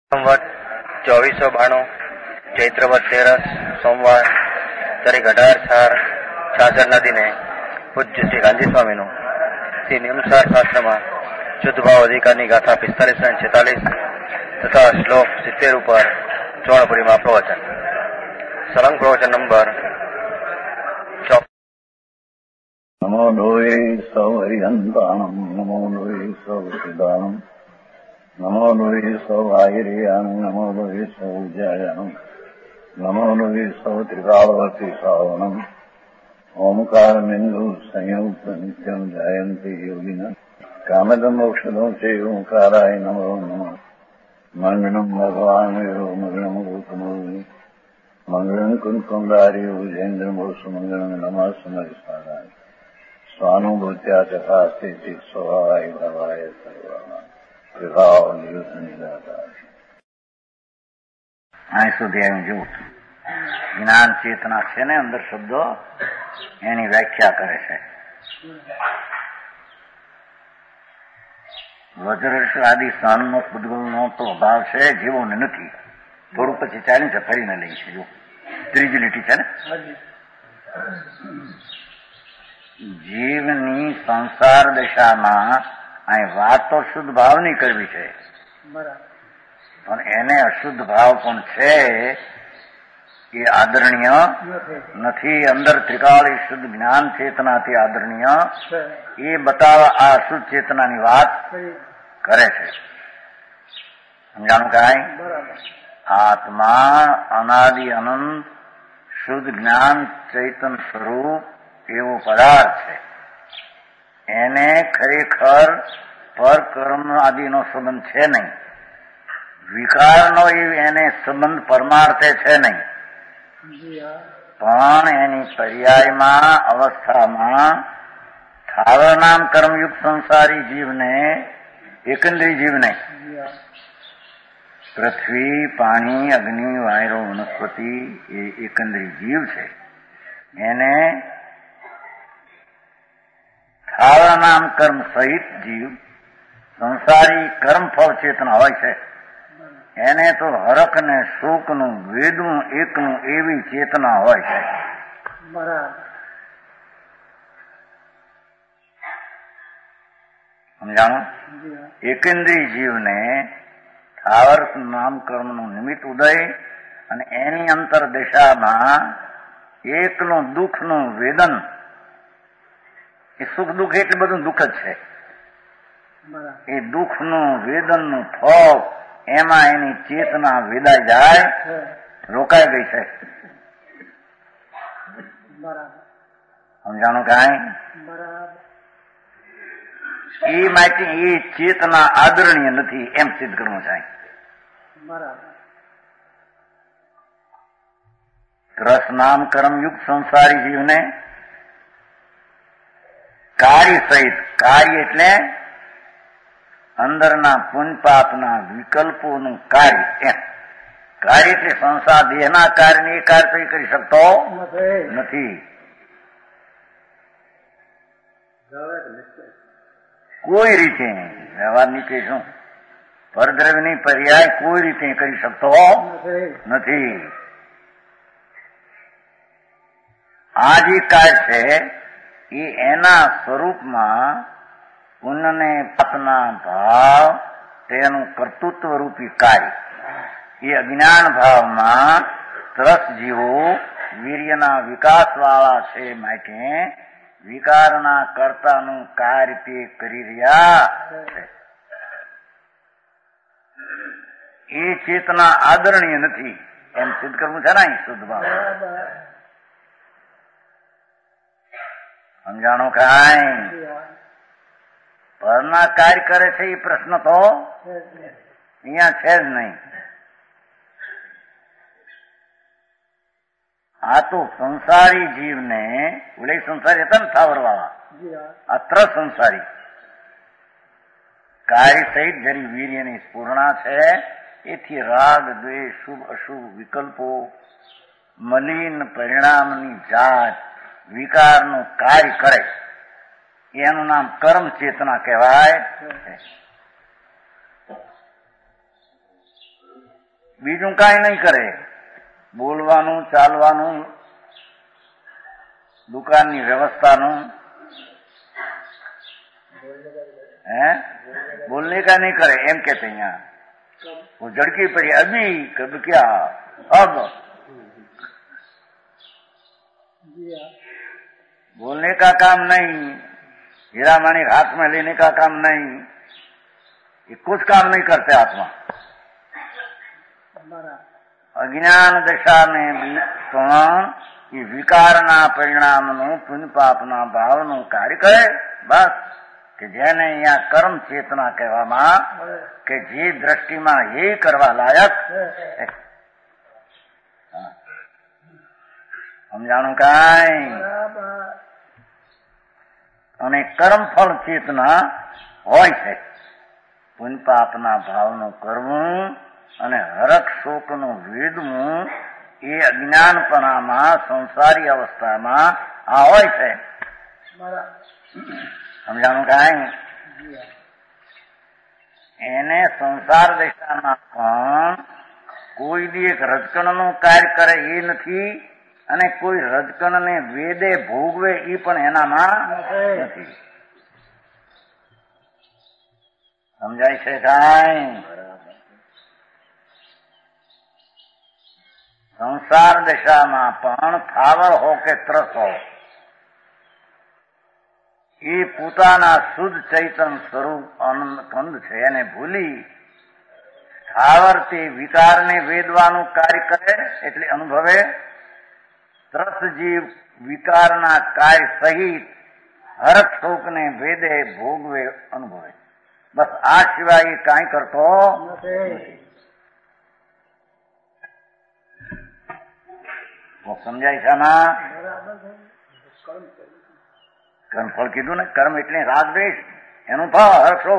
સંવત 2492 ચૈત્રવદ 13 સોમવાર તારીખ 18/4/66 દિને પૂજ્ય શ્રી ગાંધી સ્વામીનું શ્રી નિયમસાર શાસ્ત્રમાં શુદ્ધ ભાવ અધિકારની ગાથા 45 અને 46 તથા શ્લોક 70 ઉપર ચોણપુરીમાં પ્રવચન. સળંગ પ્રવચન નંબર 4. નમો લોહે સૌ હરિહંતાણમ નમો લોહે સૌ સિદ્ધાણમ નમો લોહે સૌ આયર્યાણમ નમો લોહે સૌ જયાણમ નમો લોહે સૌ ત્રિકાળવતી શ્રાવણમ ઓમકાર બિંદુ સંયુક્ત નિત્યમ જાયંતી યોગિના કામદમ ઔષધો છે ઓંકારાય નમો નમઃ. મંગળમ ભગવાન મંગળમ ગૌતમો મંગળમ કુંકુંડારી ઉજેન્દ્રમોષ મંગળમ નમઃ સમરિસારાય સ્વાનુભૂત્યા ચકાસ્તે સ્વભાવાય ભવાય સર્વમાં વિભાવ નિયુત નિરાકાર. અહીં સુધી એમ જોવું જ્ઞાન ચેતના છે ને અંદર શબ્દો એની વ્યાખ્યા કરે છે. વજ્ર આદિ સ્થાનનો પૂતગલનો તો અભાવ છે, જેવો ને નથી. થોડું પછી ચાલી છે, ફરીને લઈ છે. જો ત્રીજી લીટી છે ને, જીવની સંસાર દશામાં અહીં વાત તો શુદ્ધ ભાવની કરવી છે, પણ એને અશુદ્ધ ભાવ પણ છે એ આદરણીય નથી. અંદર ત્રિકાળી શુદ્ધ જ્ઞાન ચેતનાથી આદરણીય એ બતાવવા આ અશુદ્ધ ચેતનાની વાત કરે છે. સમજાણું કાંઈ? આત્મા અનાદિ અનંત શુદ્ધ જ્ઞાન ચૈતન સ્વરૂપ એવો પદાર્થ છે. એને ખરેખર પર કર્મ આદિનો સંબંધ છે નહીં. વિકારનો એને સંબંધ પરમાર્થે છે નહીં, પણ એની પર્યાયમાં અવસ્થામાં થાવર નામ કર્મયુક્ત સંસારી જીવને, એકંદરી જીવને પૃથ્વી પાણી અગ્નિ વાયરો વનસ્પતિ એ એકંદરી જીવ છે. એને થાવર નામ કર્મ સહિત જીવ સંસારી કર્મ ફળ ચેતના હોય છે. એને તો હરખ ને સુખનું વેદનું એકનું એવી ચેતના હોય છે. સમજાણું? એકંદરી જીવને થાવર નામ કર્મનું નિમિત્ત ઉદય અને એની અંતર દિશામાં એકનું દુઃખનું વેદન, એ સુખ દુઃખ એટલું બધું દુઃખ જ છે. એ દુઃખનું વેદનનું ફળ એમાં એની ચેતના વેદાઈ જાય, રોકાઈ ગઈ છે. સમજાણું કાંઈ? એ માટે એ ચેતના આદરણીય નથી એમ સિદ્ધ કરવું છે. ત્રસ નામ કર્મયુક્ત સંસારી જીવને કાર્ય સહિત, કાર્ય એટલે અંદરના પુણ્યપાપના વિકલ્પોનું કાર્ય. એમ કાર્ય એટલે સંસાર દેહના કાર્યને એ કાર્ય તો કરી શકતો નથી. કોઈ રીતે વ્યવહારની કે શું પરદ્રવ્યની પર્યાય કોઈ રીતે કરી શકતો નથી. આ જે કાર્ય છે એ એના સ્વરૂપમાં પુણ્યને પાપના ભાવ તેનું કર્તૃત્વ રૂપી કાર્ય. એ અજ્ઞાન ભાવમાં ત્રસ જીવો વીર્યના વિકાસ વાળા છે, માટે વિકારના કર્તાનું કાર્ય તે કરી રહ્યા છે. એ ચેતના આદરણીય નથી એમ સિદ્ધ કરવું છે ને શુદ્ધ ભાવ. સમજાણું કાંઈ? પરના કાર્ય કરે છે એ પ્રશ્ન તો અહીંયા છે જ નહીં. આ તો સંસારી જીવને ઓલે સંસારી હતા ને થાવર વાળા, આ ત્રસ સંસારી કાર્ય સહિત જરી વીર્યની સ્ફૂર્ણા છે. એથી રાગ દ્વેષ શુભ અશુભ વિકલ્પો મલિન પરિણામની જાત વિકારનું કાર્ય કરે, એનું નામ કર્મ ચેતના કહેવાય. બીજું કાંઈ નહીં કરે. બોલવાનું, ચાલવાનું, દુકાનની વ્યવસ્થાનું, बोलने का नहीं करे. एम कहते हैं यहाँ वो झड़की पड़ी अभी कब क्या अब. बोलने का काम नहीं, हीरा माणिक हाथ में लेने का काम नहीं, ये कुछ काम नहीं करते आत्मा. अज्ञान दशा में પણ વિકારના પરિણામનું પુણ્ય પાપના ભાવનું કાર્ય કરે. બસ કે જેને અહીંયા કર્મ ચેતના કહેવામાં કે જે દ્રષ્ટિમાં એ કરવા લાયક સમજાણું કાંઈ. અને કર્મફળ ચેતના હોય છે. પુણ્ય પાપના ભાવનું કરવું અને હરખ શોકનું વેદવું એ અજ્ઞાનપણામાં સંસારી અવસ્થામાં આ હોય છે. સમજાણું કાંઈ. એને સંસાર દશામાં પણ કોઈ દી એક રજકણનું કાર્ય કરે એ નથી અને કોઈ રજકણને વેદે ભોગવે એ પણ એનામાં નથી. સમજાય છે કાંઈ. સંસાર દશામાં પણ થાવર હો કે ત્રસ હો એ પોતાના શુદ્ધ ચૈતન સ્વરૂપ આનંદ કંદ છે એને ભૂલી સ્થાવર તે વિકારને વેદવાનું કાર્ય કરે એટલે અનુભવે. ત્રસ જીવ વિકારના કાર્ય સહિત હરખ શોકને વેદે ભોગવે અનુભવે. બસ આ સિવાય એ કાંઈ કરતો નથી. સમજાય છે આમાં. કર્મફળ કીધું ને, કર્મ એટલે રાગ દ્વેષ એનું ફળ હર્ષ શોક.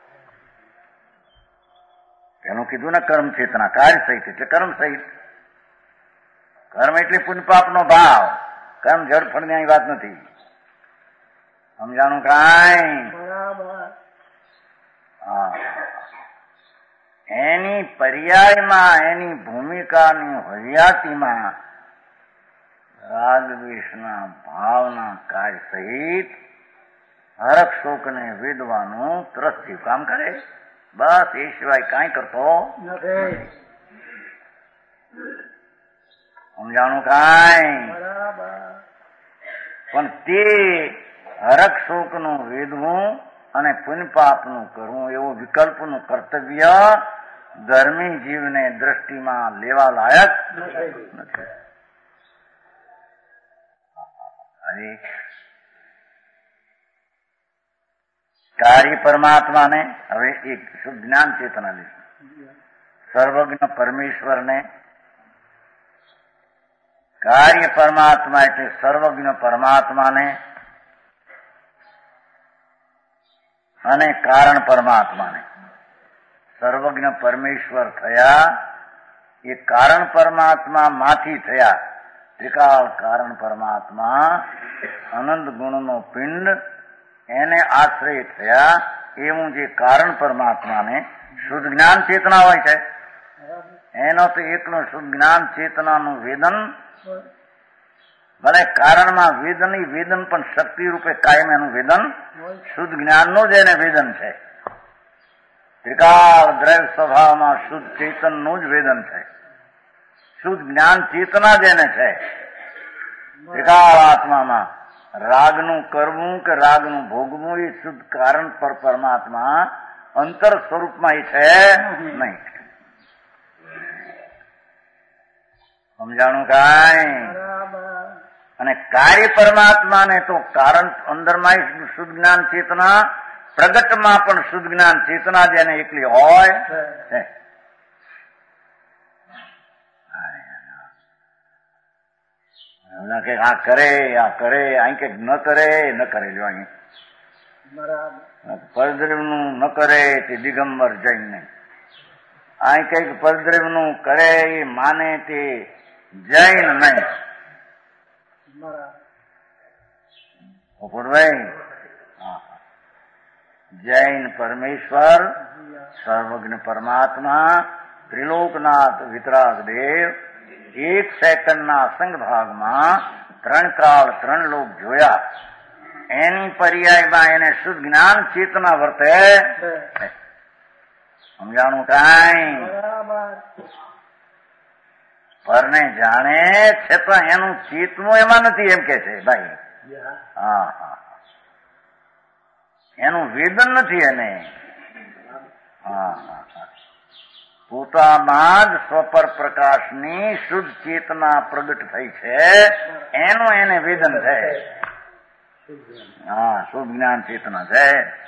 એનું કીધું ને કર્મ ચેતના કાર્ય સહિત એટલે કર્મ સહિત. કર્મ એટલે પુણ્ય પાપનો ભાવ. કર્મ જડ ફળની અહીં વાત નથી. સમજાણું કાંઈ. હા, એની પર્યાયમાં એની ભૂમિકાની હરિયાતીમાં રાગ દ્વેષના ભાવના કાર્ય સહિત હરખ શોકને વેદવાનું ત્રસ્થી કામ કરે. બસ એ સિવાય કાંઈ કરતો નથી. સમજાણું કાંઈ. પણ તે હરખ શોકનું વેદવું અને પુણ્ય પાપનું કરવું એવું વિકલ્પનું કર્તવ્ય ધર્મી જીવને દ્રષ્ટિમાં લેવા લાયક નથી. કાર્ય પરમાત્માને હવે એક શુદ્ધ જ્ઞાન ચેતના લે. સર્વજ્ઞ પરમેશ્વરને કાર્ય પરમાત્મા એટલે સર્વજ્ઞ પરમાત્માને અને કારણ પરમાત્માને. સર્વજ્ઞ પરમેશ્વર થયા એ કારણ પરમાત્મા માંથી થયા. ત્રિકાળ કારણ પરમાત્મા અનંત ગુણનો પિંડ એને આશ્રય થયા. એવું જે કારણ પરમાત્માને શુદ્ધ જ્ઞાન ચેતના હોય છે એનો તો એકનું શુદ્ધ જ્ઞાન ચેતનાનું વેદન. ભલે કારણમાં વેદન વેદન પણ શક્તિ રૂપે કાયમ એનું વેદન શુદ્ધ જ્ઞાનનું જ એને વેદન છે. ત્રિકાળ દ્રવ્ય સ્વભાવમાં શુદ્ધ ચેતનનું જ વેદન છે. શુદ્ધ જ્ઞાન ચેતના જ એને છે. ત્રિકાળ આત્મામાં રાગનું કરવું કે રાગનું ભોગવું એ શુદ્ધ કારણ પર પરમાત્મા અંતર સ્વરૂપમાં એ છે નહીં. સમજાણું કાંઈ. અને કાર્ય પરમાત્માને તો કારણ અંદરમાં શુદ્ધ જ્ઞાન ચેતના, પ્રગટમાં પણ શુદ્ધ જ્ઞાન ચેતના જેને એકલી હોય છે. કે આ કરે અહીં કઈક ન કરે ન કરે. જો અહીં પરદ્રવ્યનું ન કરે તે દિગંબર જૈન નહીં. અહીં કઈક પરદ્રવ્યનું કરે એ માને તે જૈન નહીં. ભાઈ જૈન પરમેશ્વર સર્વજ્ઞ પરમાત્મા ત્રિલોકનાથ વિતરાગ દેવ 1 સેકન્ડના અસંગ ભાગમાં 3 કાળ 3 લોક જોયા. એની પર્યાયમાં એને શુદ્ધ જ્ઞાન ચેતના વર્તે. સમજાણું કાંઈ? પરને જાણે છતાં એનું ચેતવું એમાં નથી, એમ કે છે ભાઈ. હા હા, એનું વેદન નથી એને. હા હા, પોતામાં જ સ્વપર પ્રકાશની શુદ્ધ ચેતના પ્રગટ થઈ છે, એનું એને વેદન છે. હા, શુદ્ધ જ્ઞાન ચેતના છે.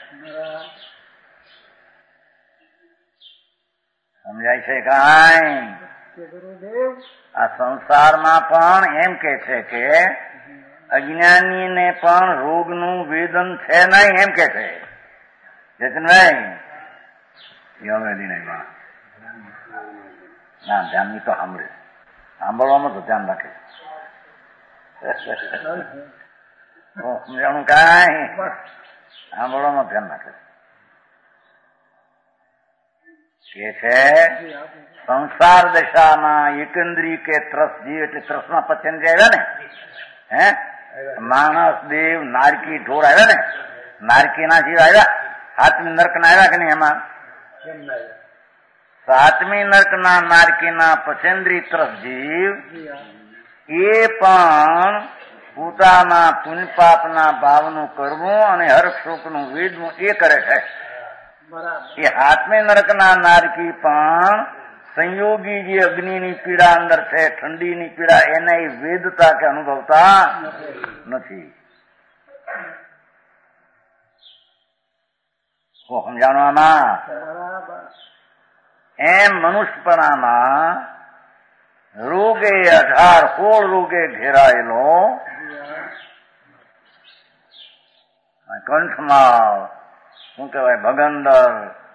સમજાય છે કાંઈ? આ સંસારમાં પણ એમ કે છે કે અજ્ઞાનીને પણ રોગનું વેદન છે નહીં, એમ કે છે. જતનભાઈ યમેલી નહીં ના, ધ્યાન તો સાંભળે, સાંભળવામાં તો ધ્યાન રાખે. સમજાણું કાંઈ? સાંભળવામાં ધ્યાન રાખે. કે છે સંસાર દશામાં એકંદ્રી કે ત્રસ જીવ, એટલે ત્રસમાં પચેન્દ્રિય આવ્યા ને, હે માણસ, દેવ, નારકી, ઢોર આવ્યા ને. નારકીના જીવ આવ્યા, 7મી નર્કના આવ્યા કે નહીં? એમાં 7મી નર્કના નારકીના પચેન્દ્રી ત્રસ જીવ એ પણ પોતાના પુણ્યપાપના ભાવનું કરવું અને હર્ષ શોકનું વેદવું એ કરે છે. એ 7મી નરકના નારકી પણ સંયોગી જે અગ્નિની પીડા અંદર છે, ઠંડીની પીડા, એને વેદતા કે અનુભવતા નથી. સમજાણવામાં એમ મનુષ્યપણામાં રોગે 18 રોગે ઘેરાયેલો કંઠમાં શું કહેવાય, ભગંદર,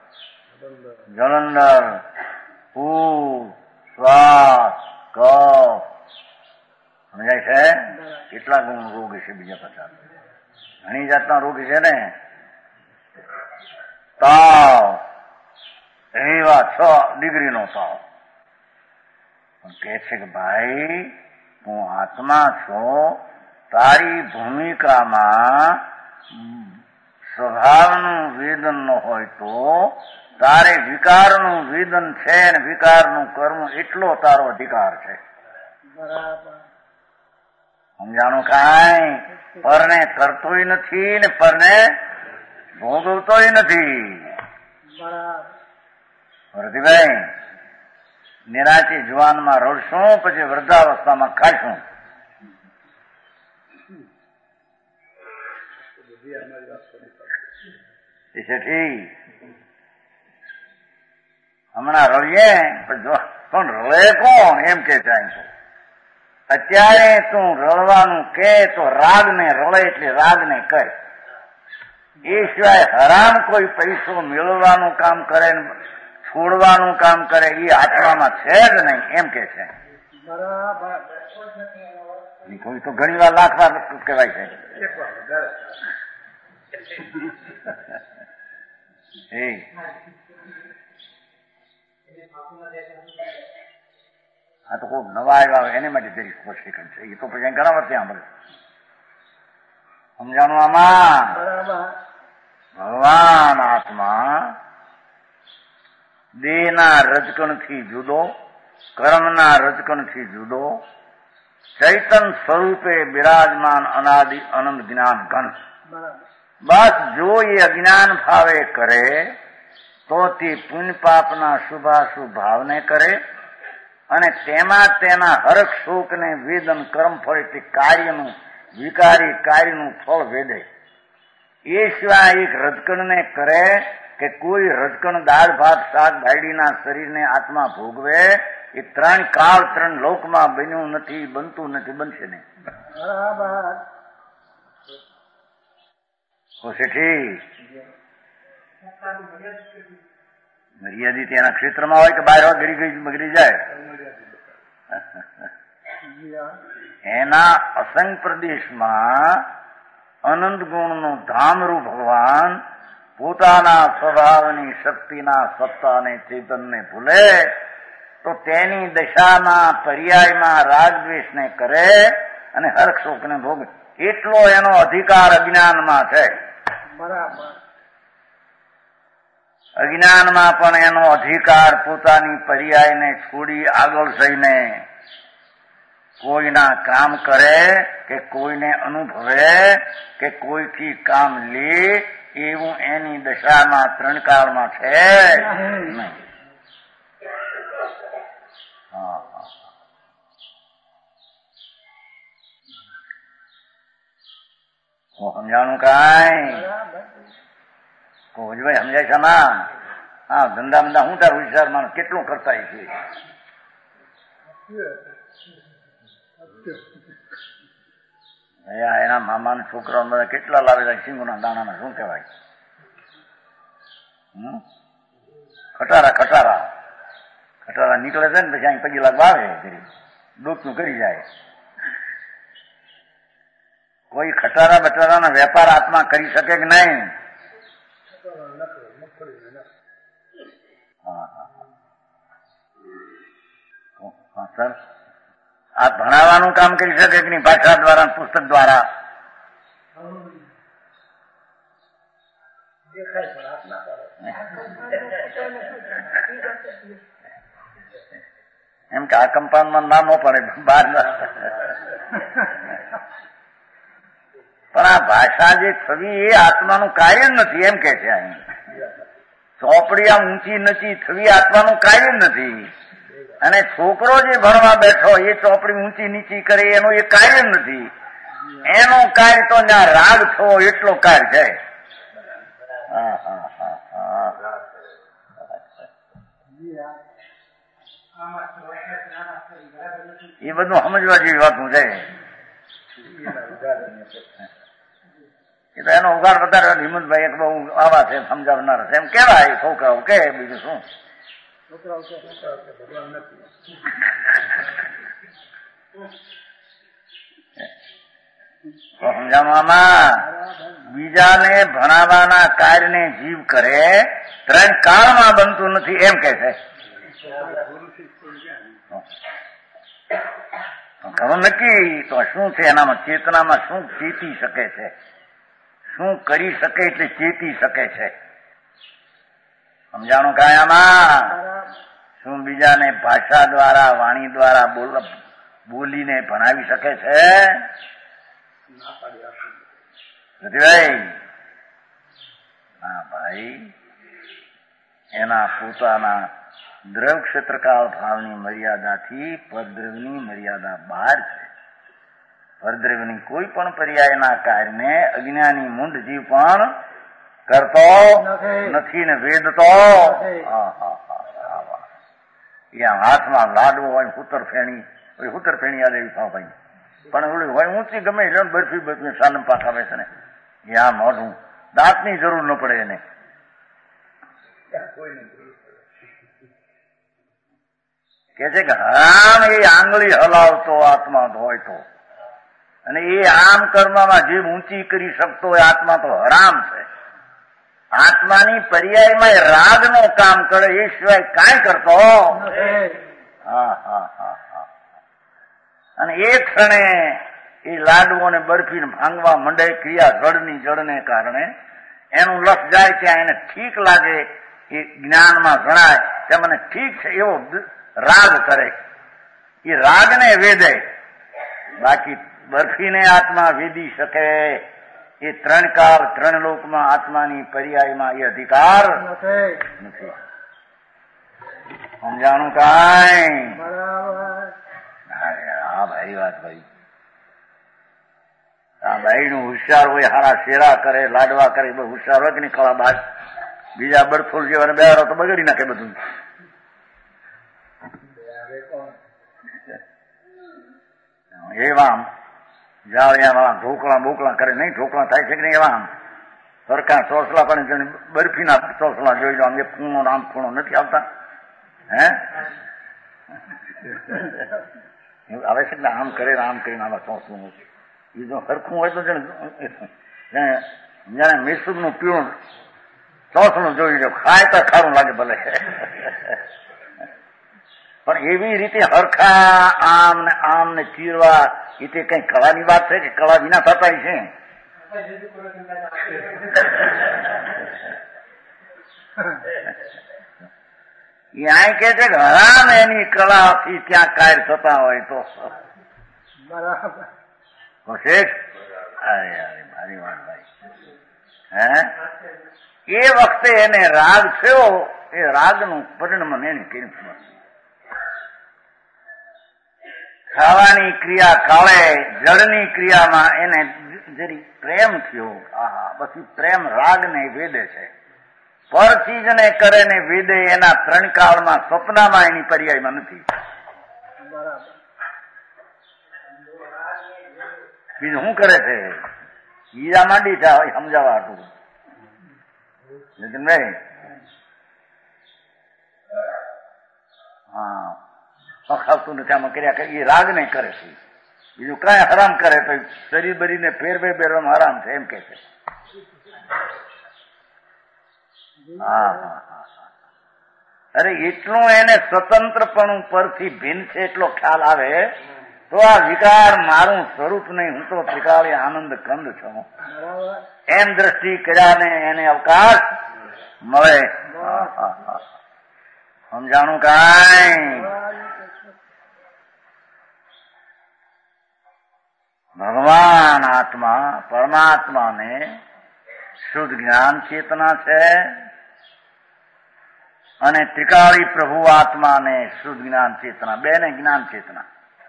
જલંધર, પૂર, શ્વાસ, કફ, સમજાય છે? કેટલા ગુણ રોગ છે બીજા 50? ઘણી જાતના રોગ છે ને. તાવ, એવા 6 ડિગ્રીનો તાવ. પણ કહે છે કે ભાઈ તું આત્મા છો, તારી ભૂમિકામાં સ્વભાવનું વેદન ન હોય તો તારે વિકારનું વેદન છે ને વિકારનું કર્મ એટલો તારો અધિકાર છે. સમજાણું કાંઈ? પરને કરતોય નથી ને પરને ભોગવતોય નથી. ભરતીભાઈ, નિરાશી જુવાનમાં રડશું, પછી વૃદ્ધાવસ્થામાં ખાઈશું. હમણાં રડીએ પણ રડે કોણ? એમ કે છે અત્યારે તું રડવાનું કે તો રાગને રડે એટલે રાગને કહે. એ સિવાય હરામ કોઈ પૈસો મેળવવાનું કામ કરે, છોડવાનું કામ કરે, એ આત્મામાં છે જ નહીં, એમ કે છે. કોઈ તો ઘણી વાર લાખ વાર કહેવાય છે. આ તો કોઈ નવા આવ્યા હોય એને માટે જરી સ્પષ્ટીકરણ છે. એ તો પછી ઘણા વર્ષે સાંભળે. સમજાણું આમાં? ભગવાન આત્મા દેહના રજકણથી જુદો, કર્મના રજકણથી જુદો, ચૈતન સ્વરૂપે બિરાજમાન અનાદિ અનંત જ્ઞાન ઘન. બસ જો એ અજ્ઞાન ભાવે કરે તો તે પુણ્ય પાપના શુભાશુભ ભાવને કરે અને તેમાં તેના હરખ શોકને વેદન કર્મ ફળ તે કાર્યનું વિકારી કાર્યનું ફળ વેદે. એ સિવાય એક રજકણને કરે કે કોઈ રજકણ દાળ ભાત શાક ભાઈડીના શરીરને આત્મા ભોગવે, એ 3 કાળ 3 લોકમાં બન્યું નથી, બનતું નથી, બનશે નહીં. મર્યાદિત એના ક્ષેત્રમાં હોય કે બહાર બગડી જાય. એના અસંગ પ્રદેશમાં અનંત ગુણનું ધામરૂપ ભગવાન પોતાના સ્વભાવની શક્તિના સત્તા અને ચેતનને ભૂલે તો તેની દશામાં પર્યાયમાં રાગ દ્વેષને કરે અને હર્ષ શોકને ભોગવે. એટલો એનો અધિકાર અજ્ઞાનમાં છે. બરાબર. અજ્ઞાનમાં પણ એનો અધિકાર પોતાની પર્યાયને છોડી આગળ જઈને કોઈના કામ કરે કે કોઈને અનુભવે કે કોઈથી કામ લે એવું એની દશામાં ત્રણ કાળમાં છે નહીં. સમજાણું કાંઈ ભાઈ સમજાય છે ના? હા, ધંધા બંધા હું તાર વિચારમાં કેટલું કરતા છે. એના મામાના છોકરાઓ બધા કેટલા લાવે છે સિંગોના દાણાના, શું કહેવાય, ખટારા નીકળે છે ને પછી અહીં પગી લાગવા આવે, ડોકનું કરી જાય. કોઈ ખટારા બટારાનો વેપાર આત્મા કરી શકે કે નહીં? સર, આ ભણાવવાનું કામ કરી શકે કે નહીં? ભાષા દ્વારા, પુસ્તક દ્વારા એમ કે આ કમ્પાઉન્ડમાં ના ન પડે બહાર. પણ આ ભાષા જે થવી એ આત્માનું કાર્ય નથી એમ કે છે. અહીં ચોપડી આમ ઊંચી નીચી થવી આત્માનું કાર્ય નથી. અને છોકરો જે ભણવા બેઠો એ ચોપડી ઊંચી નીચી કરે એનું એ કાર્ય નથી. એનો કાર્ય તો ત્યાં રાગ થવો એટલો કાર્ય છે. એ બધું સમજવા જેવી વાતું છે. એ તો એનો ઉગાડ વધારે હિંમતભાઈ એક બહુ આવા છે, સમજાવનાર છે એમ કેવાય છોકરાઓ કે, બીજું શું. સમજાવવામાં બીજાને ભણાવવાના કાર્યને જીવ કરે, ત્રણ કાળમાં બનતું નથી એમ કે છે. ઘણું નક્કી તો શું છે એનામાં, ચેતનામાં શું ચેતી શકે છે, શું કરી શકે એટલે ચેતી શકે છે. સમજાણું કાયામાં? શું બીજાને ભાષા દ્વારા, વાણી દ્વારા બોલીને ભણાવી શકે છે? ભાઈ હા ભાઈ, એના પોતાના દ્રવ ક્ષેત્રકાળ ભાવની મર્યાદાથી પરદ્રવની મર્યાદા બહાર છે. પરદ્રવની કોઈ પણ પર્યાયના કાર્યને અજ્ઞાની મૂંઢ જીવ પણ કરતો નથી ને વેદતો. હાથમાં લાડવો હોય, હુતર ફેણી યાદ એવી થાવ ભાઈ, પણ ઓલી હોય ઊંચી ગમે એટલે બરફી બરફી સાલમ પાછા બેસે ને એ આ મોઢું દાંતની જરૂર ન પડે એને. કે છે કે આમ એ આંગળી હલાવતો આત્મા હોય તો, અને એ આમ કર્મમાં જે ઊંચી કરી શકતો હોય આત્મા તો હરામ છે. આત્માની પર્યાયમાં રાગનો કામ કરે એ સિવાય કાંઈ કરતો. અને એ ક્ષણે એ લાડુઓને બરફીને ભાંગવા મંડે, ક્રિયા જળને કારણે એનું લક્ષ જાય ત્યાં એને ઠીક લાગે, એ જ્ઞાનમાં જણાય કે મને ઠીક છે એવો રાગ કરે, એ રાગને વેદે. બાકી બરફીને આત્મા વેદી શકે એ ત્રણ કાળ ત્રણ લોકમાં આત્માની પર્યાયમાં એ અધિકાર નથી. સમજાણું કાંઈ? હા ભાઈ, વાત ભાઈ. આ ભાઈ નું હોશિયાર હોય, હારા શેરા કરે, લાડવા કરે, બહુ હોશિયાર હોય કે નહીં ખળા બાદ. બીજા બરફોલ જેવાને બેહારો તો બગડી નાખે બધું. એવા આમ જાળિયા વાળા ઢોકળા બોકળા કરે, નહીં ઢોકળા થાય છે કે નહીં એવા આમ સરકાર ચોસલા પણ બરફીના ચોસલા જોઈ લો, આમ એક ખૂણો આમ ખૂણો નથી આવતા. હે આવે છે ને આમ કરે આમ કરીને આવા ચોસલું એ જો સરખું હોય તો જાણે મિશ્ર નું પીણું ચોસલું જોઈ લો, ખાય તો ખારું લાગે ભલે, પણ એવી રીતે હરખા આમ ને ચીરવા એ તે કઈ કળાની વાત છે કે કળા વિના થતા છે? અહીં કે છે કે હરામ એની કળાથી ત્યાં કાયર થતા હોય તો બરાબર. શેઠ અરે અરે મારી વાત ભાઈ, હે એ વખતે એને રાગ થયો, એ રાગનું પરિણામ એની કેમ ખબર? ખાવાની ક્રિયા કાળે જળની ક્રિયામાં એને જરી પ્રેમ થયો. આહા, પછી પ્રેમ રાગને વેદે છે. પર ચીજને કરે ને વેદે એના ત્રણ કાળમાં સ્વપ્નમાં એની પર્યાયમાં નથી. બીજું શું કરે છે? હીરા માંડી છે સમજાવવા હતું. નીતિનભાઈ, હા, પખાવતું નથી આમાં કર્યા કરે એ રાગ ને કરે છે. બીજું કઈ હરામ કરે તો શરીર બરીને ફેરવે બેરવામાં હરામ છે એમ કે છે. હા હા હા, અરે એટલું એને સ્વતંત્રપણું પરથી ભિન્ન છે એટલો ખ્યાલ આવે તો આ વિકાર મારું સ્વરૂપ નહીં, હું તો ત્રિકાળી આનંદ કંદ છું એમ દ્રષ્ટિ કર્યા ને એને અવકાશ મળે. સમજાણું કાંઈ? ભગવાન આત્મા પરમાત્માને શુદ્ધ જ્ઞાન ચેતના છે અને ત્રિકાળી પ્રભુ આત્માને શુદ્ધ જ્ઞાન ચેતના, બે ને જ્ઞાન ચેતના.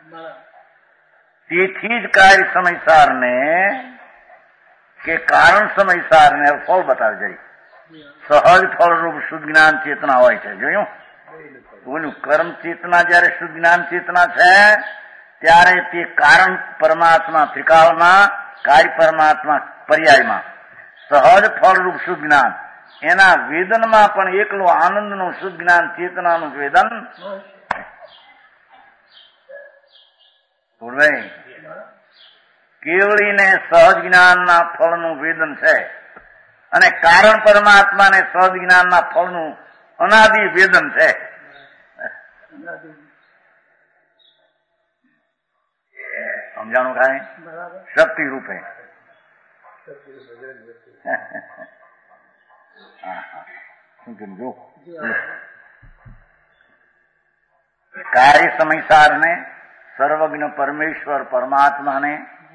તેથી જ કાર્ય સમયસારને કે કારણ સમયસારને ફળ બતાવી જાય. સહજ ફળરૂપ શુદ્ધ જ્ઞાન ચેતના હોય છે. જોયું? બોલું કર્મ ચેતના જયારે શુદ્ધ જ્ઞાન ચેતના છે ત્યારે તે કારણ પરમાત્મા ત્રિકાળમાં, કાર્ય પરમાત્મા પર્યાયમાં સહજ ફળરૂપ શુદ્ધ જ્ઞાન, એના વેદનમાં પણ એકલો આનંદનું શુદ્ધ જ્ઞાન ચેતનાનું વેદન. કેવળીને સહજ જ્ઞાનના ફળનું વેદન છે અને કારણ પરમાત્માને સહજ જ્ઞાનના ફળનું અનાદિ વેદન છે. સમજાણું કાંઈ? શક્તિ રૂપે કાર્ય સમયસારને સર્વજ્ઞ પરમેશ્વર પરમાત્માને,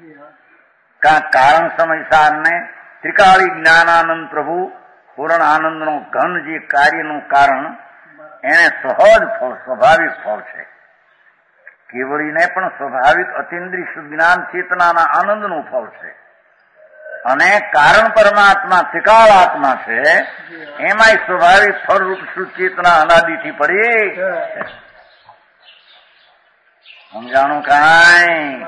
કારણ સમયસારને ત્રિકાળી જ્ઞાનાનંદ પ્રભુ પૂર્ણ આનંદનો ઘન જે કાર્યનું કારણ એને સહજ ફળ, સ્વાભાવિક ફળ છે. કેવળીને પણ સ્વાભાવિક અતિન્દ્રિય શુદ્ધ જ્ઞાન ચેતનાના આનંદનું ફળ છે અને કારણ પરમાત્મા ત્રિકાળ આત્મા છે એમાંય સ્વાભાવિક ફળરૂપ શુદ્ધ ચેતના અનાદિથી પડી. સમજાણું કાંઈ?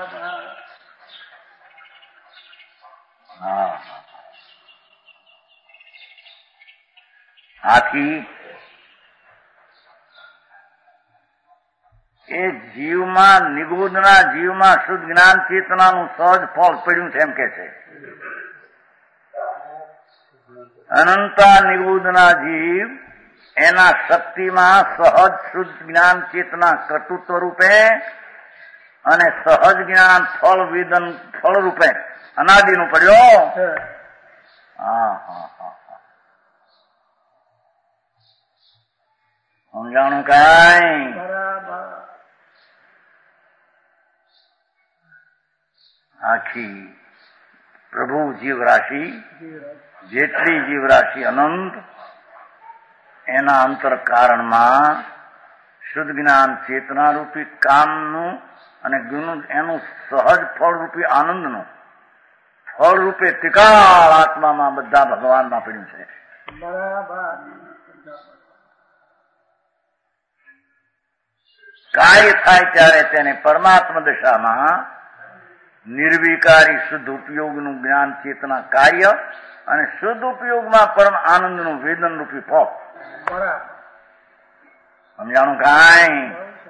હા, આથી એ જીવમાં, નિગુદના જીવમાં શુદ્ધ જ્ઞાન ચેતનાનું સહજ ફળ પડ્યું છે એમ કે છે. અનંતા નિગુદના જીવ એના શક્તિમાં સહજ શુદ્ધ જ્ઞાન ચેતના કર્તૃત્વ રૂપે અને સહજ જ્ઞાન ફળ વેદન ફળ રૂપે અનાદિનું પડ્યો. હા હા હા, સમજાણું કાંઈ? આખી પ્રભુ જીવરાશિ, જેટલી જીવરાશિ અનંત, એના અંતર કારણમાં શુદ્ધ જ્ઞાન ચેતના રૂપી કામનું અને એનું સહજ ફળ રૂપી આનંદનું ફળ રૂપે ત્રિકાળ આત્મામાં બધા ભગવાનમાં પડ્યું છે. કાર્ય થાય ત્યારે તેને પરમાત્મા દશામાં નિર્વિકારી શુદ્ધ ઉપયોગનું જ્ઞાન ચેતના કાર્ય અને શુદ્ધ ઉપયોગમાં પરમ આનંદનું વેદન રૂપી ફળ. સમજાણું કાંઈ?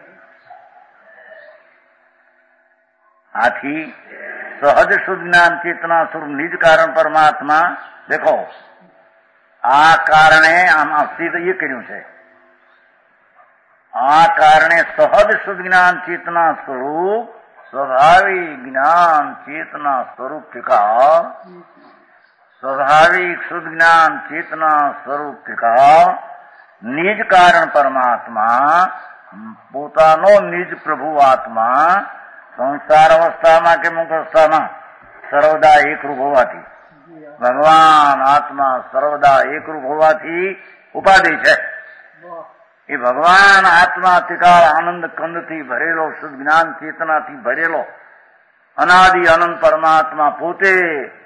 આથી સહજ શુદ્ધ જ્ઞાન ચેતના સ્વરૂપ નિજ કારણ પરમાત્મા, દેખો આ કારણે આમ સીધ એ કર્યું છે. આ કારણે સહજ શુદ્ધ જ્ઞાન ચેતના સ્વરૂપ સ્વાભાવિક જ્ઞાન ચેતના સ્વરૂપ ટીકા સ્વાભાવિક શુદ્ધ જ્ઞાન ચેતના સ્વરૂપ ટીકા નિજ કારણ પરમાત્મા પોતાનો નિજ પ્રભુ આત્મા સંસાર અવસ્થામાં કે મુક્ત અવસ્થામાં સર્વદા એકરૂપ હોવાથી ભગવાન આત્મા સર્વદા એકરૂપ હોવાથી ઉપાધિ છે. એ ભગવાન આત્મા ત્રિકાળ આનંદ કંદથી ભરેલો શુદ્ધ જ્ઞાન ચેતનાથી ભરેલો અનાદિ અનંત પરમાત્મા પોતે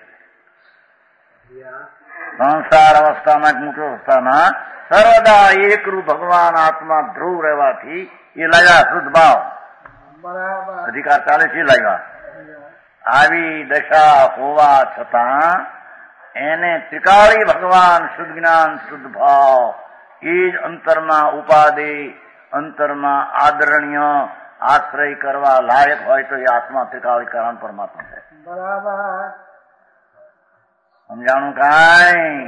સંસાર અવસ્થામાં મુક્ત અવસ્થામાં સર્વદા એકરૂપ ભગવાન આત્મા ધ્રુવ રહેવાથી એ લાગ્યા શુદ્ધ ભાવ અધિકાર ચાલે છે લાગ્યા. આવી દશા હોવા છતાં એને ત્રિકાળી ભગવાન શુદ્ધ જ્ઞાન શુદ્ધ ભાવ એ જ અંતરમાં ઉપાધિ અંતરમાં આદરણીય આશ્રય કરવા લાયક હોય તો એ આત્મા ત્રિકાળી કારણ પરમાત્મા છે. બરાબર સમજાણું કાંઈ?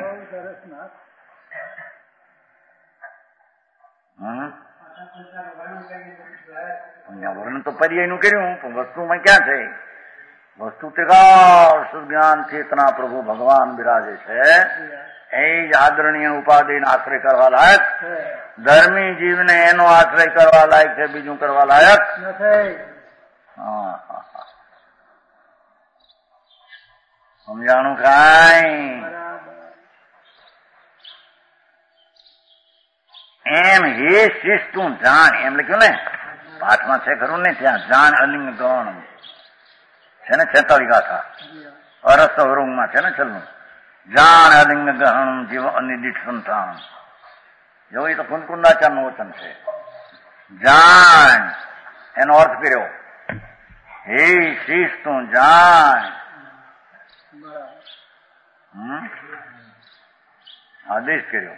વર્ણન તો પર્યાયનું કર્યું પણ વસ્તુમાં ક્યાં છે? વસ્તુ ત્રિકાળ શુદ્ધ જ્ઞાન ચેતના પ્રભુ ભગવાન બિરાજે છે. એ જ આદરણીય ઉપાધિને આશ્રય કરવા લાયક. ધર્મી જીવને એનો આશ્રય કરવા લાયક છે, બીજું કરવા લાયક નથી. સમજાણું કાંઈ? એમ હે શિષ તું જાણ એમ લખ્યું ને પાઠમાં છે ખરું ને ત્યાં જાણ અલિંગ ગણ છે ને 46 ગાથા અરસ વરુંગમાં છે ને છેલ્લું જાણ અલિંગ ગહણ જીવ અનિદિત સંતાન જો એ તો કુંદકુંદાચાર્યનું વચન છે. જાણ એનો અર્થ કર્યો હે શિષ તું જાણ આદેશ કર્યો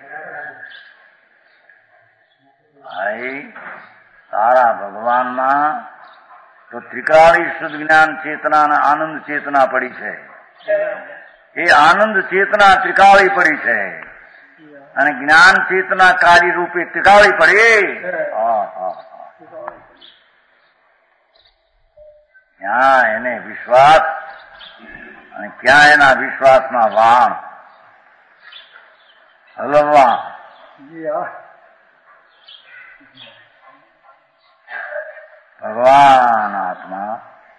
તારા ભગવાનમાં તો ત્રિકાળી શુદ્ધ જ્ઞાન ચેતના અને આનંદ ચેતના પડી છે. એ આનંદ ચેતના ત્રિકાળી પડી છે અને જ્ઞાન ચેતના કાર્ય રૂપે ત્રિકાળી પડી. ક્યાં એને વિશ્વાસ અને ક્યાં એના વિશ્વાસના વાણ હલવા. ભગવાન આત્મા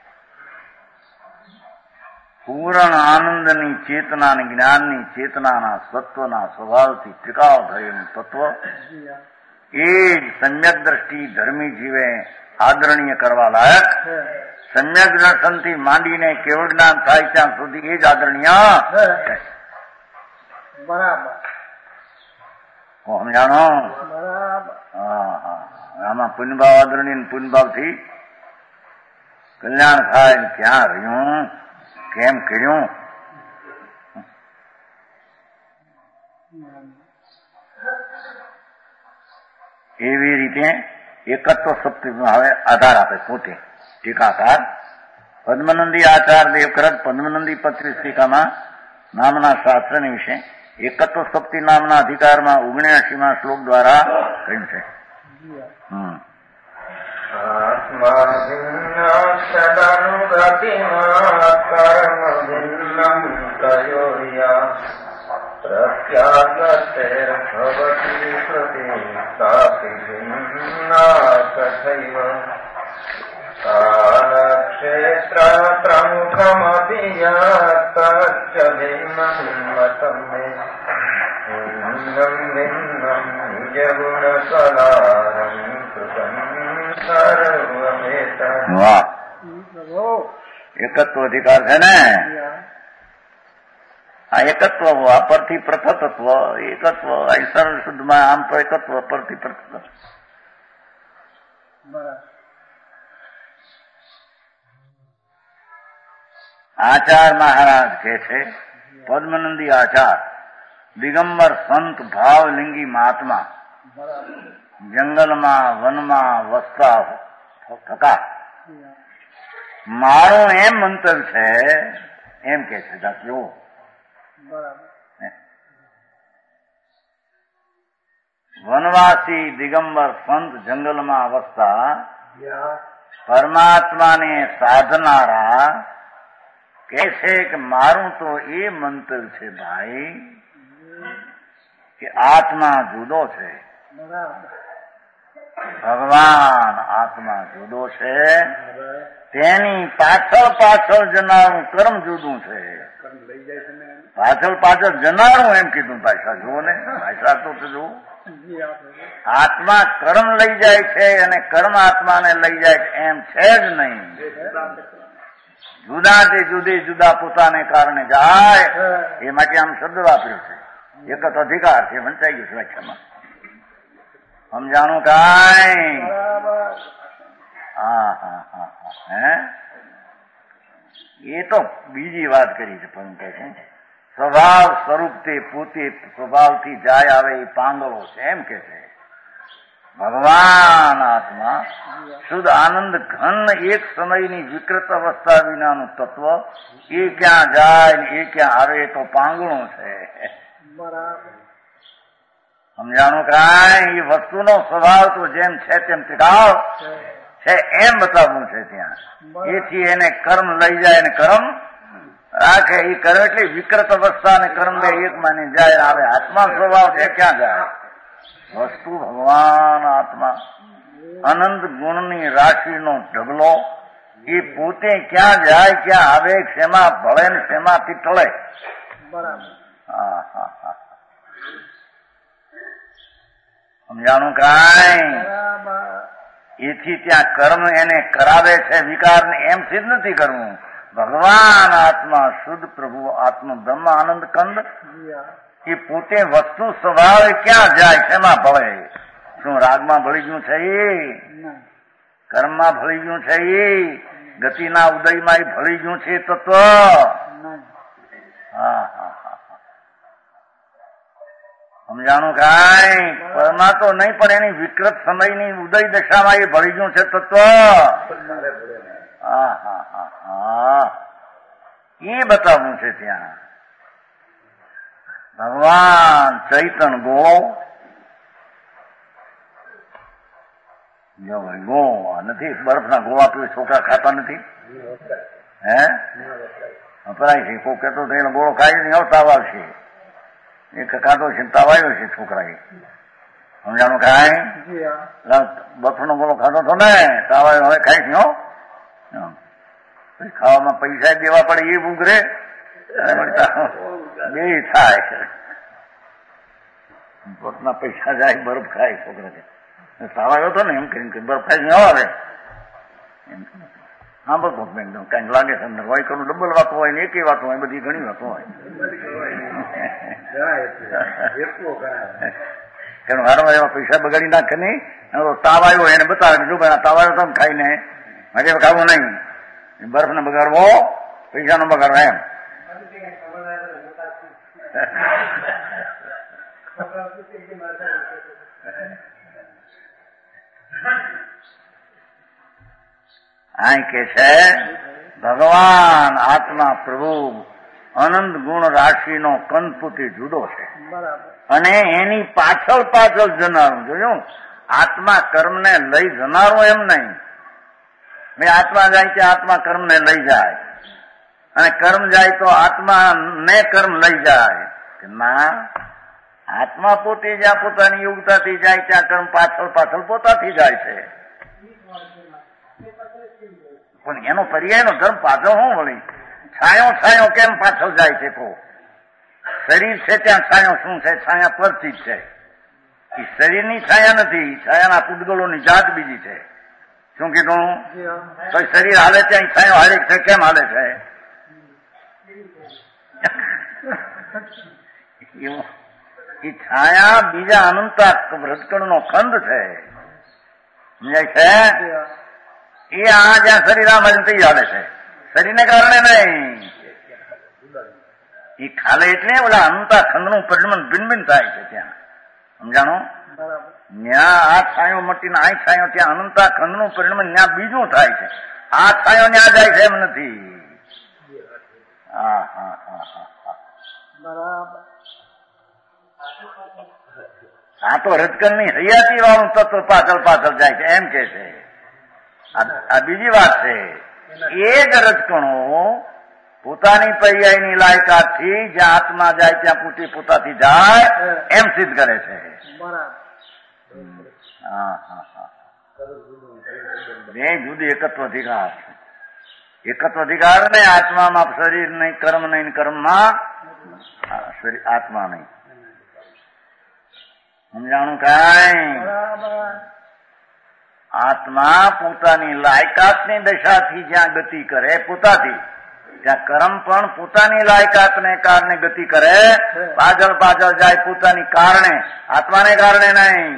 પૂર્ણ આનંદની ચેતના અને જ્ઞાનની ચેતનાના સત્વના સ્વભાવથી ત્રિકાળ થયેલું તત્વ એ જ સમ્યક દ્રષ્ટિ ધર્મી જીવે આદરણીય કરવા લાયક. સમ્યક દર્શનથી માંડીને કેવળ જ્ઞાન થાય ત્યાં સુધી એ જ આદરણીય છે. બરાબર સમજાણો? બરાબર. આમાં પુણ્યભાવ આદરણીય પુણ્યભાવથી કલ્યાણ થાય. ક્યાં રહ્યું કેમ કર્યું? એવી રીતે એકત્વ સપ્તમાં હવે આધાર આપે પોતે ટીકાકાર પદ્મનંદી આચાર દેવકરત પદ્મનંદી 35 ટીકામાં નામના શાસ્ત્રની વિશે એકત્વ સપ્તિ નામના અધિકારમાં 79માં શ્લોક દ્વારા કહ્યું છે. આત્મા ભિન્નાનુગતિમાં કર્મ ભિન્નમ તયોર્યા પ્રત્યાગતેર્ભવતી કૃતિ સાપી ભિન્ના તથૈવ કાલક્ષેત્ર પ્રમુખમપી યત્તચ્ચ ભિન્നം મતં મે ભિન્നം ભિન્നം નિજગુણકલારં કૃતં સર્વમેતં. વાહ, એકત્વ અધિકાર છે ને આ એકત્વ. આ પરથી પ્રથતત્વ એકત્વ. અહીં સરળ શુદ્ધમાં આમ તો એકત્વ પરથી પ્રથતત્વ. આચાર મહારાજ કે છે પદ્મનંદી આચાર દિગંબર સંત ભાવલિંગી મહાત્મા જંગલમાં વનમાં વસતા થતા મારું એમ મંતવ્ય છે એમ કે છે દાખલો વનવાસી દિગંબર સંત જંગલમાં વસતા પરમાત્માને સાધનારા કહે છે કે મારું તો એ મંતર છે ભાઈ કે આત્મા જુદો છે, ભગવાન આત્મા જુદો છે, તેની પાછળ જનારું કર્મ જુદું છે. પાછળ જનારું એમ કીધું ભાષા જુઓ ને, ભાષા તો જુઓ. આત્મા કર્મ લઈ જાય છે અને કર્મ આત્માને લઈ જાય એમ છે જ નહીં. જુદા તે જુદા પોતાને કારણે જાય એ માટે આમ શબ્દ વાપર્યો છે. એક જ અધિકાર છે, વંચાઈ ગયું છે વ્યાખ્યામાં. સમજાણું કાંઈ? હે એ તો બીજી વાત કરી છે, પણ કહે છે સ્વભાવ સ્વરૂપ તે પોતે સ્વભાવથી જાય આવે એ પાંગળો છે એમ કે છે. ભગવાન આત્મા શુદ્ધ આનંદ ઘન એક સમયની વિકૃત અવસ્થા વિનાનું તત્વ, એ ક્યાં જાય ને એ ક્યાં આવે તો પાંગળું છે. સમજાણું કાંઈ? એ વસ્તુનો સ્વભાવ તો જેમ છે તેમ ટિકાવ છે એમ બતાવવું છે ત્યાં. એથી એને કર્મ લઈ જાય ને કર્મ રાખે. એ કર્મ એટલે વિકૃત અવસ્થા ને કર્મ બે એક માની જાય આવે. આત્મા સ્વભાવ છે ક્યાં જાય? વસ્તુ ભગવાન આત્મા અનંત ગુણની રાશિનો ઢગલો, એ પોતે ક્યાં જાય ક્યાં આવે, શેમાં ભળે ને શેમાંથી ટળે. સમજાણું કાંઈ? એથી ત્યાં કર્મ એને કરાવે છે વિકારને, એમથી જ નથી કરવું. ભગવાન આત્મા શુદ્ધ પ્રભુ આત્મ બ્રહ્મ આનંદ કંદ એ પોતે વસ્તુ સ્વભાવે ક્યાં જાય, શેમાં ભળે? શું રાગમાં ભળી ગયું છે? એ કર્મમાં ભળી ગયું છે? એ ગતિના ઉદયમાં એ ભળી ગયું છે તત્વ? સમજાણું કાંઈ? પરમાં તો નહીં, પણ એની વિકૃત સમયની ઉદય દશામાં એ ભળી ગયું છે તત્વ. એ બતાવવું છે ત્યાં. ભગવાન ચૈતન ગોળો ગોળો નથી, બરફના ગોળા પીવે છોકરા ખાતા નથી. હે વપરાય છે. કોઈ કહેતો તો ગોળો ખાઈ નહીં આવ તાવ આવશે. એક ખાધો છે તાવ આવ્યો છે છોકરાએ. સમજાણું કાંઈ? બરફનો ગોળો ખાધો હતો ને તાવ આવ્યો, હવે ખાઈ છે. ખાવામાં પૈસા દેવા પડે એ ઉઘરે બે થાય. પોતના પૈસા જાય બરફ ખાય છોકરા. તાવ આવ્યો હતો ને એમ કરીને બરફ ખાઈ ન આવે એમ. હા બસ એકદમ કઈક લાગે છે અંદર હોય કરું ડબલ વાતો હોય ને એકેય વાતો હોય, બધી ઘણી વાતો હોય. વારંવાર એમાં પૈસા બગાડી નાખે નહીં. તાવ આવ્યો એને બતાવે જો ભાઈ તાવ આવ્યો તો ખાઈને હજે ખાવું નહીં. બરફ ને બગાડવો, પૈસા નો બગાડવો એમ. આ કે છે ભગવાન આત્મા પ્રભુ અનંત ગુણ રાશિનો કંદપુતી જુદો છે અને એની પાછળ જનારું. જોયું? આત્મા કર્મને લઈ જનારું એમ નહીં. મેં આત્મા જાય ત્યાં આત્મા કર્મને લઈ જાય અને કર્મ જાય તો આત્મા ને કર્મ લઈ જાય. ના, આત્મા પોતે જ્યાં પોતાની યોગ્યતાથી જાય ત્યાં કર્મ પાછળ પોતાથી જાય છે. પણ એનો પર્યાયનો ધર્મ પાછળ શું વળી? છાયો કેમ પાછળ જાય છે? કો શરીર છે ત્યાં છાયો શું છે? છાયા પરથી જ છે. એ શરીરની છાયા નથી, છાયાના પૂતગલોની જાત બીજી છે. શું કીધું? તો શરીર હાલે ત્યાં છાયો હાલે છે. કેમ હાલે છે? એ છાયા બીજા અનંતા રજકણનો ખંડ છે. સમજાય છે? એ આ જ્યાં શરીર આમ હાલે છે, શરીરને કારણે નહીં. એ ખાલે એટલે ઓલા અનંતા ખંડનું પરિણમન ભિન્ન થાય છે ત્યાં. સમજાણું? ત્યાં આ છાયો મટીને આ છાયો ત્યાં અનંતા ખંડનું પરિણમન ત્યાં બીજું થાય છે. આ છાયો ત્યાં જાય છે એમ નથી. આ તો રજકણની હૈયાતી વાળું તત્વ પાછળ પાછળ જાય છે એમ કે છે. આ બીજી વાત છે. એ જ રજકણો પોતાની પર્યાયની લાયકાતથી જ્યાં આત્મા જાય ત્યાં પૂટી પોતાથી જાય એમ સિદ્ધ કરે છે. બે જુદી એકત્વ અધિકાર છે. એકત્વ અધિકાર ને આત્મામાં શરીર નહીં, કર્મ નહીં, કર્મમાં આત્મા નહીં. સમજાણું કાંઈ? આત્મા પોતાની લાયકાતની દશાથી જ્યાં ગતિ કરે પોતાથી, ત્યાં કર્મ પણ પોતાની લાયકાતને કારણે ગતિ કરે, પાછળ પાછળ જાય પોતાની કારણે, આત્માને કારણે નહીં.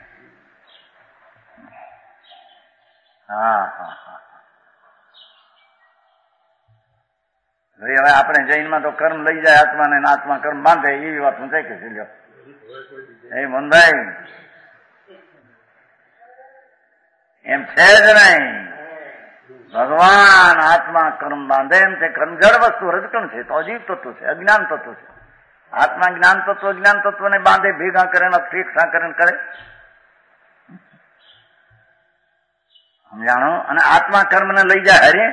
હવે આપણે જૈનમાં તો કર્મ લઈ જાય આત્માને, આત્મા કર્મ બાંધે એવી વાત હું થઈ કે છે. લ્યો એ મનભાઈ એમ છે જ નહીં. ભગવાન આત્મા કર્મ બાંધે એમ છે. કર્મ જળ વસ્તુ રજકણ છે, તો અજીવ તત્વ છે, અજ્ઞાન તત્વ છે. આત્મા જ્ઞાન તત્વ અજ્ઞાન તત્વને બાંધે, ભેગા કરે, ફેક્ષા કરે કરે. સમજાણો? અને આત્મા કર્મને લઈ જાય હરે.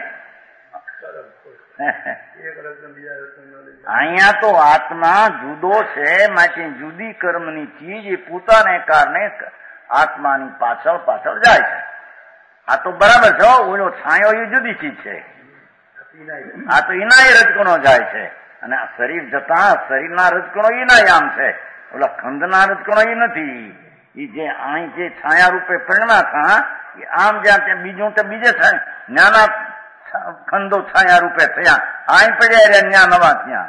અહીંયા તો આત્મા જુદો છે, માટે જુદી કર્મની ચીજ એ પોતાને કારણે આત્માની પાછળ પાછળ જાય છે. આ તો બરાબર છે. ઓલો છાંયો એ જુદી ચીજ છે. આ તો એના રજકણો જાય છે. અને આ શરીર જતા શરીરના રજકણો એના આમ છે. ઓલા ખંડના રજકણો એ નથી. એ જે અહીં જે છાયા રૂપે પરિણમ્યા હતા એ આમ જ્યાં ત્યાં બીજું તો બીજે નાના ખંડો છાયા રૂપે થયા. અહીં પડ્યા રહ્યા ત્યાં નવા ત્યાં.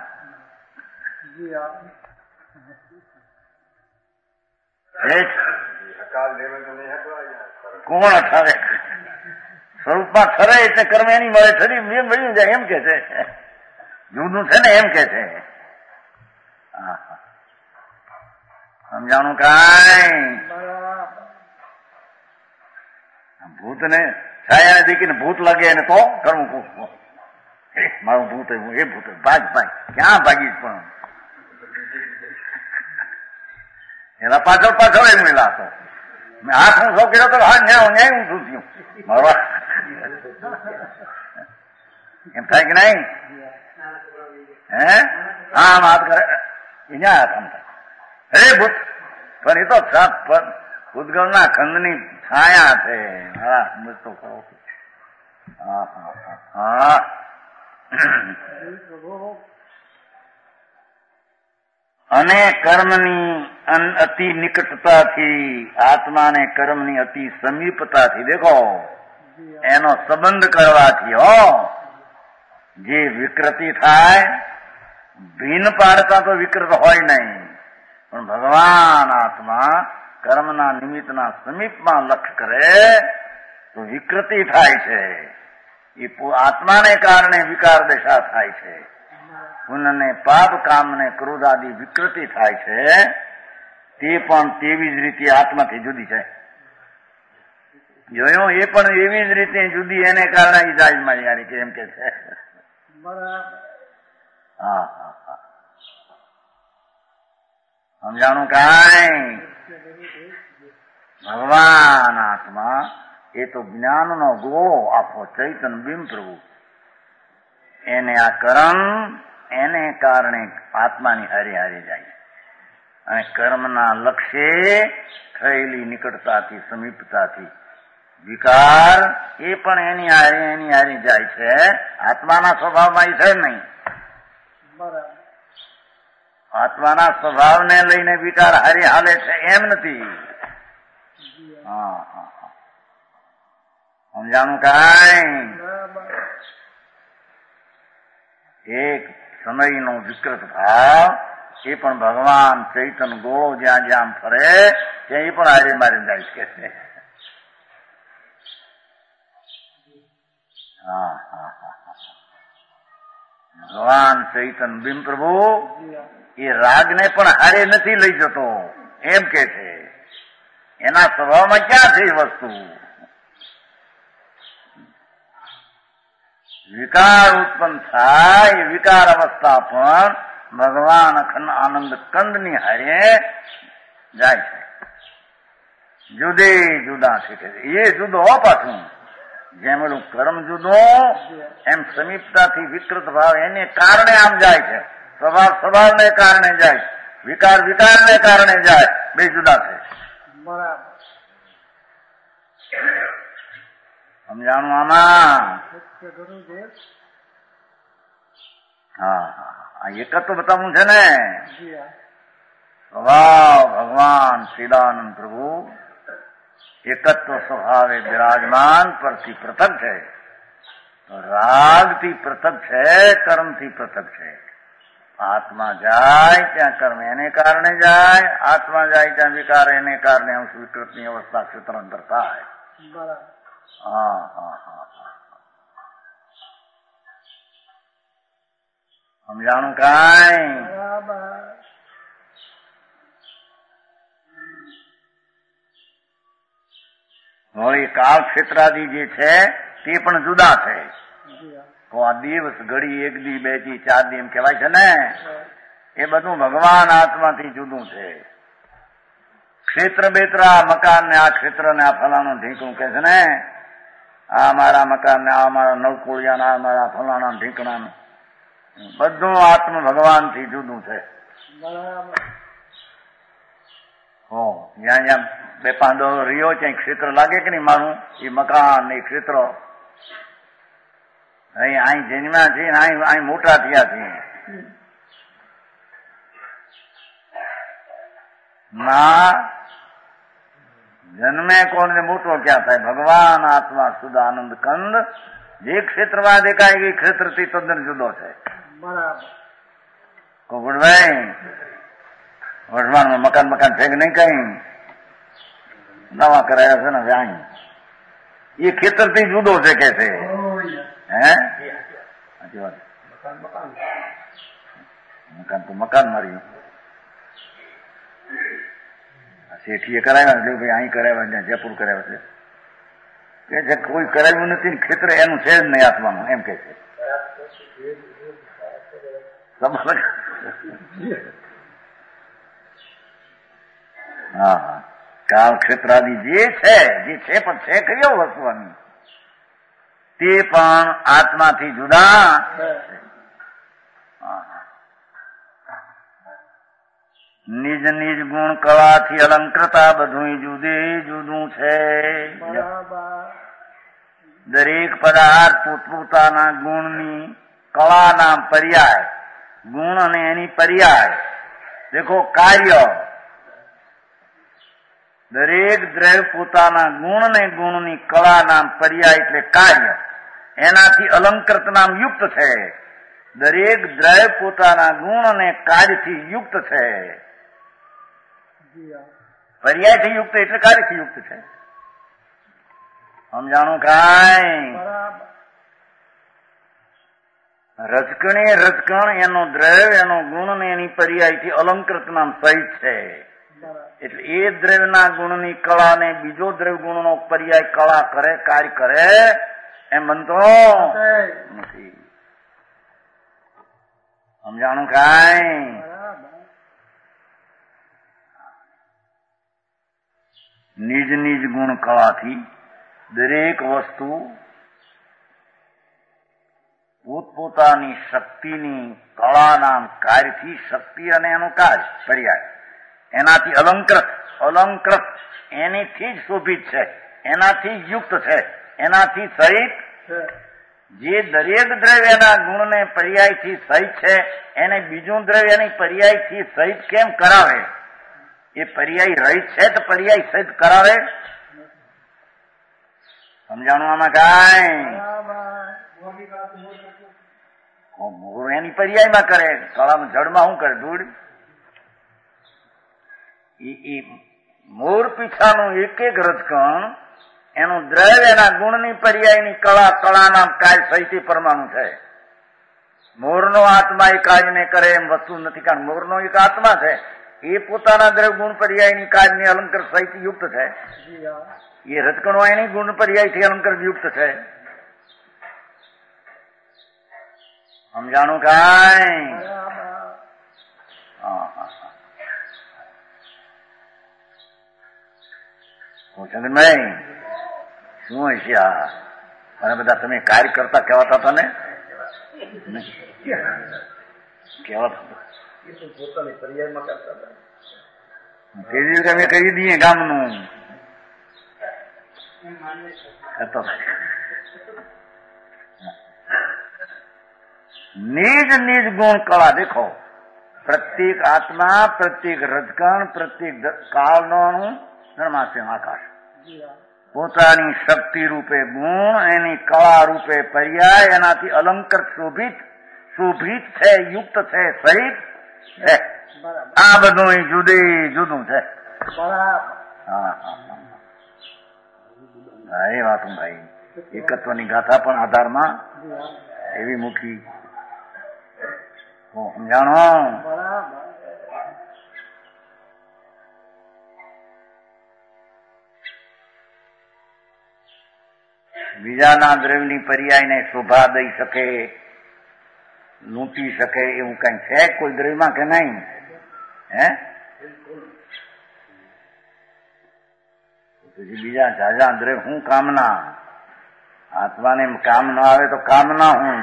કોણ ઠરે? સ્વરૂપમાં ઠરે એટલે કર્મ એની મળે ઠરી મળ્યું જાય એમ કે છે. જુદું છે ને એમ કે છે. સમજાણું કાંઈ? ભૂતને છાયા દીકરીને ભૂત લાગે ને તો કરવું મારું ભૂત એ ભૂત ભાગ ક્યાં ભાગીશ? પણ એના પાછળ પાછળ એમ મિલાતો મેં હાથ હું સૌ કર્યો તો હા ન્યાય હું શું થયું મારવા એમ થાય કે નહીં? હે આમ હાથ કરે અહીંયા હાથ આમ થાય હે ભૂત. પણ એ તો ઉદગમના ખંડની છાયા છે. હા સમજતો ખરો. હા અને કર્મની અતિ નિકટતાથી આત્માને કર્મની અતિ સમીપતાથી દેખો એનો સંબંધ કરવાથી જે વિકૃતિ થાય, ભીન પાડતા તો વિકૃત હોય નહીં, પણ ભગવાન આત્મા કર્મના નિમિત્તના સમીપમાં લક્ષ કરે તો વિકૃતિ થાય છે. એ આત્માને કારણે વિકાર દશા થાય છે. પુનઃને પાપ કામને ક્રોધ આદિ વિકૃતિ થાય છે. તે પણ તેવી જ રીતે આત્માથી જુદી છે. જોયું? એ પણ એવી જ રીતે જુદી, એને કારણે ઇજાજમાં યારી કે એમ કે છે. હા હા હા સમજાણું કાંઈ? ભગવાન આત્મા એ તો જ્ઞાનનો ગોળો આખો ચૈતન બિંબ પ્રભુ. એને આ કર્મ એને કારણે આત્માની હારી હારી જાય અને કર્મના લક્ષ્યે થયેલી નિકટતાથી સમીપતાથી વિકાર એ પણ એની હારી જાય છે. આત્માના સ્વભાવમાં એ છે નહીં. આત્માના સ્વભાવને લઈને વિકાર હારી હાલે છે એમ નથી. હા હા સમજાણું કાંઈ? એક સમયનો વિકૃત ભાવ એ પણ ભગવાન ચૈતન ગોળો જ્યાં જ્યાં ફરે ત્યાં એ પણ હારી મારી જાય છે. હા હા હા ભગવાન ચૈતન બિંબ પ્રભુ એ રાગને પણ હારે નથી લઈ જતો એમ કે છે. એના સ્વભાવમાં ક્યાં છે એ વસ્તુ? વિકાર ઉત્પન્ન થાય એ વિકાર અવસ્થા પણ ભગવાન અખંડ આનંદ કંદની હારે જાય છે. જુદે જુદા છે કે એ જુદો પાછું જેમ એનું કર્મ જુદું એમ સમીપતાથી વિકૃત ભાવ એને કારણે આમ જાય છે. સ્વભાવ સ્વભાવને કારણે જાય, વિકાર વિકારને કારણે જાય, બે જુદા છે. બરાબર. સમજાણું આમાં? ગુરુદેવ હા હા એક જ તો બતાવવું છે ને. જી હા. સ્વભાવ ભગવાન શ્રીદાનંદ પ્રભુ એકત્વ સ્વભાવે બિરાજમાન પરથી પૃથક છે. રાગથી પૃથક છે, કર્મથી પૃથક છે. આત્મા જાય ત્યાં કર્મ એને કારણે જાય, આત્મા જાય ત્યાં વિકાર એને કારણે અંશ વિકૃતની અવસ્થા ક્ષેત્રાંતર થાય. બરાબર. હા હા હા સમજાણું કાંઈ? બરાબર. વળી કાળ ક્ષેત્રાદિ જે છે તે પણ જુદા છે. જી હા. તો આ દિવસ ઘડી 1 દી 2 દી 4 દી એમ કહેવાય છે ને, એ બધું ભગવાન આત્માથી જુદું છે. ક્ષેત્ર બેત્ર આ મકાન ને આ ક્ષેત્ર ને આ ફલાણું ઢીંકણું કે છે ને, આ મારા મકાન ને આ મારા નવકોળિયા ને આ મારા ફલાણા ઢીંકણા, બધું આત્મ ભગવાન થી જુદું છે. બરાબર. જ્યાં જ્યાં બે પાંદો રહ્યો ત્યાં ક્ષેત્ર લાગે કે નહીં મારું, એ મકાન ને ક્ષેત્ર. અહીં જન્મ્યા છીએ ને અહીં મોટા થયા છીએ. ના જન્મે કોણ ને મોટો ક્યાં થાય? ભગવાન આત્મા શુદ્ધ આનંદ કંદ જે ક્ષેત્રમાં દેખાય એ ક્ષેત્રથી તદ્દન જુદો છે. બરાબર. કોકુડભાઈ વર્ષમાં મકાન છે કે નહીં? કઈ નવા કરાયા છે ને વ્યાય, એ ખેતરથી જુદો છે કે છે. હે સાચી વાત. મકાન તો મકાન માર્યું, શેઠીએ કરાવ્યા એટલે ભાઈ અહીં કરાવ્યા, ત્યાં જયપુર કરાવ્યા છે કે કોઈ કરાવ્યું નથી, ખેતર એનું છે જ નહીં આત્માનું, એમ કે છે. હા હા કાળ ક્ષેત્રાદિ જે છે પણ છે કયો વસ્તુની, તે પણ આત્માથી જુદા. નિજ નિજ ગુણ કળાથી અલંકૃતા બધું જુદે જુદું છે. દરેક પદાર્થ પોતપોતાના ગુણની કળાના પર્યાય, ગુણ અને એની પર્યાય. દેખો કાર્ય, દરેક દ્રવ્ય પોતાના ગુણ ને ગુણની કળા નામ પર્યાય એટલે કાર્ય, એનાથી અલંકૃત નામ યુક્ત છે. દરેક દ્રવ્ય પોતાના ગુણ અને કાર્યથી યુક્ત છે. પર્યાયથી યુક્ત એટલે કાર્યથી યુક્ત છે. સમજાણું કાંઈ? રજકણે રજકણ એનો દ્રવ્ય એનો ગુણ ને એની પર્યાયથી અલંકૃત નામ સહિત છે. એટલે એ દ્રવ્યના ગુણની કળા ને બીજો દ્રવ્ય ગુણનો પર્યાય કળા કરે, કાર્ય કરે એમ બનતો નથી. સમજાણું કાંઈ? નિજ નિજ ગુણ કળાથી દરેક વસ્તુ પોતપોતાની શક્તિની કળાના કાર્યથી, શક્તિ અને એનું કાર્ય પર્યાય એનાથી અલંકૃત એનીથી જ શોભિત છે, એનાથી યુક્ત છે, એનાથી સહિત. જે દરેક દ્રવ્ય એના ગુણને પર્યાયથી સહિત છે, એને બીજું દ્રવ્ય એની પર્યાયથી સહિત કેમ કરાવે? એ પર્યાય રહિત છે તો પર્યાય સહિત કરાવે. સમજાણું આમાં કાંઈ? મોર એની પર્યાયમાં કરે, કળામાં જળમાં શું કરે? ધૂળ. એ મોર પીછાનું એક એક રજકણ એનું દ્રવ્ય એના ગુણની પર્યાયની કળાના કાર્ય સહિત પરમાણુ છે. મોરનો આત્મા એ કાર્યને કરે એમ વસ્તુ નથી, કારણ મોરનો એક આત્મા છે, એ પોતાના દ્રવ્ય ગુણ પર્યાયની કાર્યની અલંકાર સહિત યુક્ત છે. એ રજકણો એની ગુણ પર્યાયથી અલંકાર યુક્ત છે. સમજાણું કાંઈ? છગનભાઈ શું હશે આ? અને બધા તમે કાર્ય કરતા કહેવાતા હતા ને? કહેવાતા પોતાની પર્યાયમાં કરતા હતા. તે દિવસે અમે કહી દઈએ ગામનું निज निज गुण कला देखो प्रत्येक आत्मा प्रत्येक रजकण प्रत्येक कालનું ધર્માસ્ય આકાશ પોતાની શક્તિ રૂપે ગુણ એની કળા રૂપે પર્યાય એનાથી અલંકૃત શોભિત છે યુક્ત છે સહિત છે. આ બધું જુદું છે. એ વાત ભાઈ એકત્વની ગાથા પણ આધારમાં એવી મૂકી સમજાણો. બીજાના દ્રવ્યની પર્યાયને શોભા દઈ શકે લૂંટી શકે એવું કઈ છે કોઈ દ્રવ્યમાં કે નહીં? હે પછી બીજા ઝાઝા દ્રવ્ય હું કામના આત્માને કામ ન આવે તો કામના હું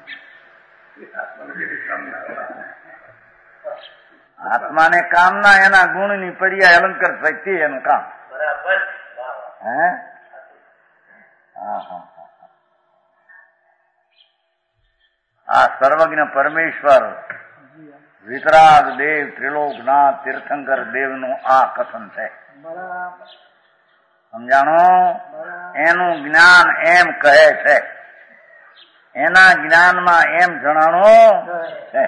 આત્માને કામના એના ગુણની પર્યાય અલંકાર શક્તિ એનું કામ. હે આ સર્વજ્ઞ પરમેશ્વર વિતરાગ દેવ ત્રિલોકનાથ તીર્થંકર દેવનું આ કથન છે. સમજાણો? એનું જ્ઞાન એમ કહે છે, એના જ્ઞાનમાં એમ જણાણો છે.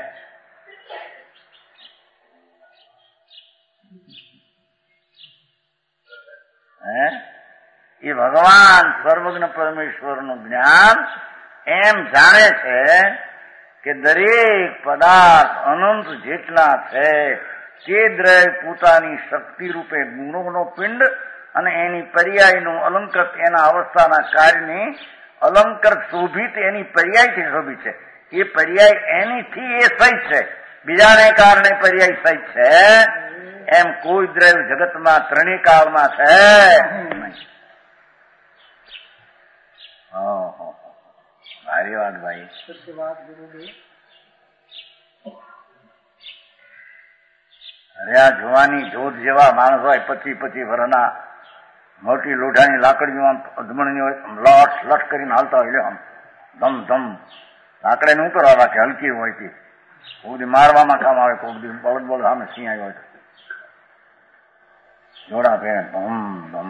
એ ભગવાન સર્વજ્ઞ પરમેશ્વરનું જ્ઞાન એમ જાણે છે કે દરેક પદાર્થ અનંત જેટલા છે તે દ્રવ્ય પોતાની શક્તિ રૂપે ગુણોનો પિંડ અને એની પર્યાયનું અલંકૃત એના અવસ્થાના કાર્યની અલંકૃત શોભિત એની પર્યાયથી શોભિત છે. એ પર્યાય એનીથી એ સહિત છે, બીજાને કારણે પર્યાય સહિત છે. એમ કોઈ દ્રવ્ય જગતમાં ત્રણેય કાળમાં છે. સારી વાત ભાઈ. અરે આ જોવાની જોત જેવા માણસ હોય 25 વર્ષના મોટી લોઢાની લાકડીઓ આમ અધમણની હોય લટ લટ કરીને હાલતા હોય આમ ધમ ધમ લાકડે નું કરવા રાખે હલકી હોય તે કોક દી મારવામાં કામ આવે, કોક દી બળદ બળદ સામે સિંહ આવ્યો હોય જોડા પહેરે ધમ ધમ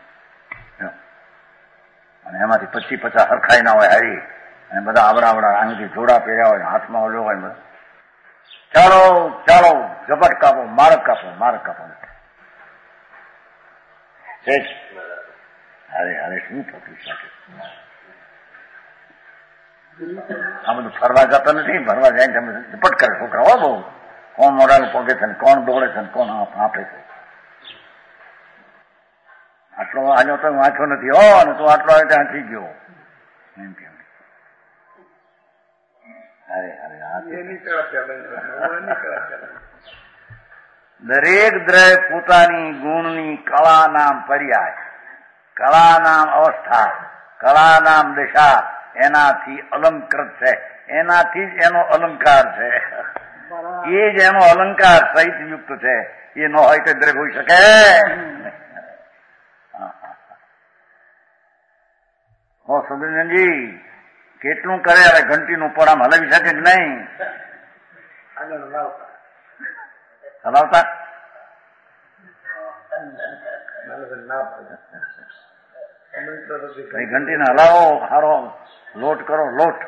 અને એમાંથી 25-50 હરખાઈ ના હોય હારી અને બધા આવડા આંગથી જોડા પહેર્યા હોય હાથમાં ઓલ્યો હોય બધા ચાલો ચાલો ઝપટ કાપો મારક કાપો અરે શું થતું શકે? આ બધું ફરવા જતા નથી, ફરવા જાય તમે ઝપટ કરે છોકરા હો બહુ કોણ મોઢાનું પગે છે કોણ દોડે છે કોણ આપે છે. આટલો આજો તો વાંચો નથી હો અને તું આટલો આવે ત્યાં થઈ ગયો એમ કે દરેક દ્રવ્ય પોતાની ગુણની કળા નામ પર્યાય, કળા નામ અવસ્થા, કળા નામ દિશા એનાથી અલંકૃત છે, એનાથી જ એનો અલંકાર છે. એ જ એનો અલંકાર સહિત યુક્ત છે. એ ન હોય તો દ્રવ્ય હોઈ શકે? હો સુગંધનજી કેટલું કરે હવે ઘંટીનું પડામ હલાવી શકે કે નહીં? હલાવતા ઘંટીને હલાવો, હારો લોટ કરો લોટ.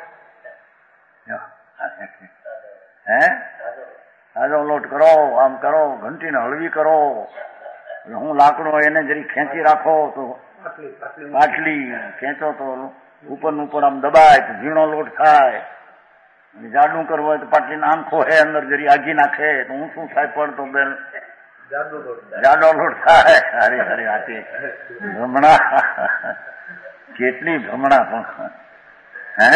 હે આજો લોટ કરો, આમ કરો, ઘંટીને હળવી કરો. હું લાકડું એને જરી ખેંચી રાખો તો પાટલી ખેંચો તો ઉપરનું ઉપર આમ દબાય તો ઝીણો લોટ થાય. જાડું કરવું હોય તો પાટલીને આમ ખોહે અંદર જરી આગી નાખે તો હું શું થાય પડતો બેન જાડો લોટ થાય. અરે અરે આતે ભ્રમણા કેટલી ભ્રમણા પણ હે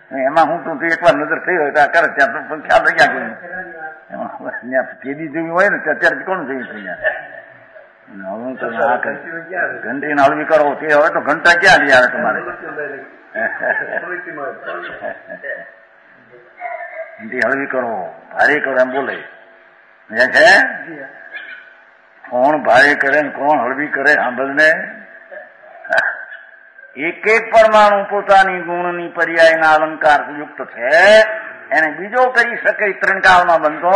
એમાં હું તું એકવાર નજર થઈ હોય તો આ કરે ત્યાં પણ ખ્યાલ રહી ગયા એમાં કેદી જેવી હોય ને અત્યારે કોણ જેવી થઈ જાય હું તો આ ઘંટી હળવી કરો તે હોય તો ઘંટા ક્યાં લઈ આવે તમારે ઘંટી હળવી કરો ભારે કરો એમ બોલે છે કોણ ભારે કરે ને કોણ હળવી કરે સાંભળને એક એક પરમાણુ પોતાની ગુણની પર્યાયના અલંકાર યુક્ત છે એને બીજો કરી શકે ત્રણ કાળમાં બનતો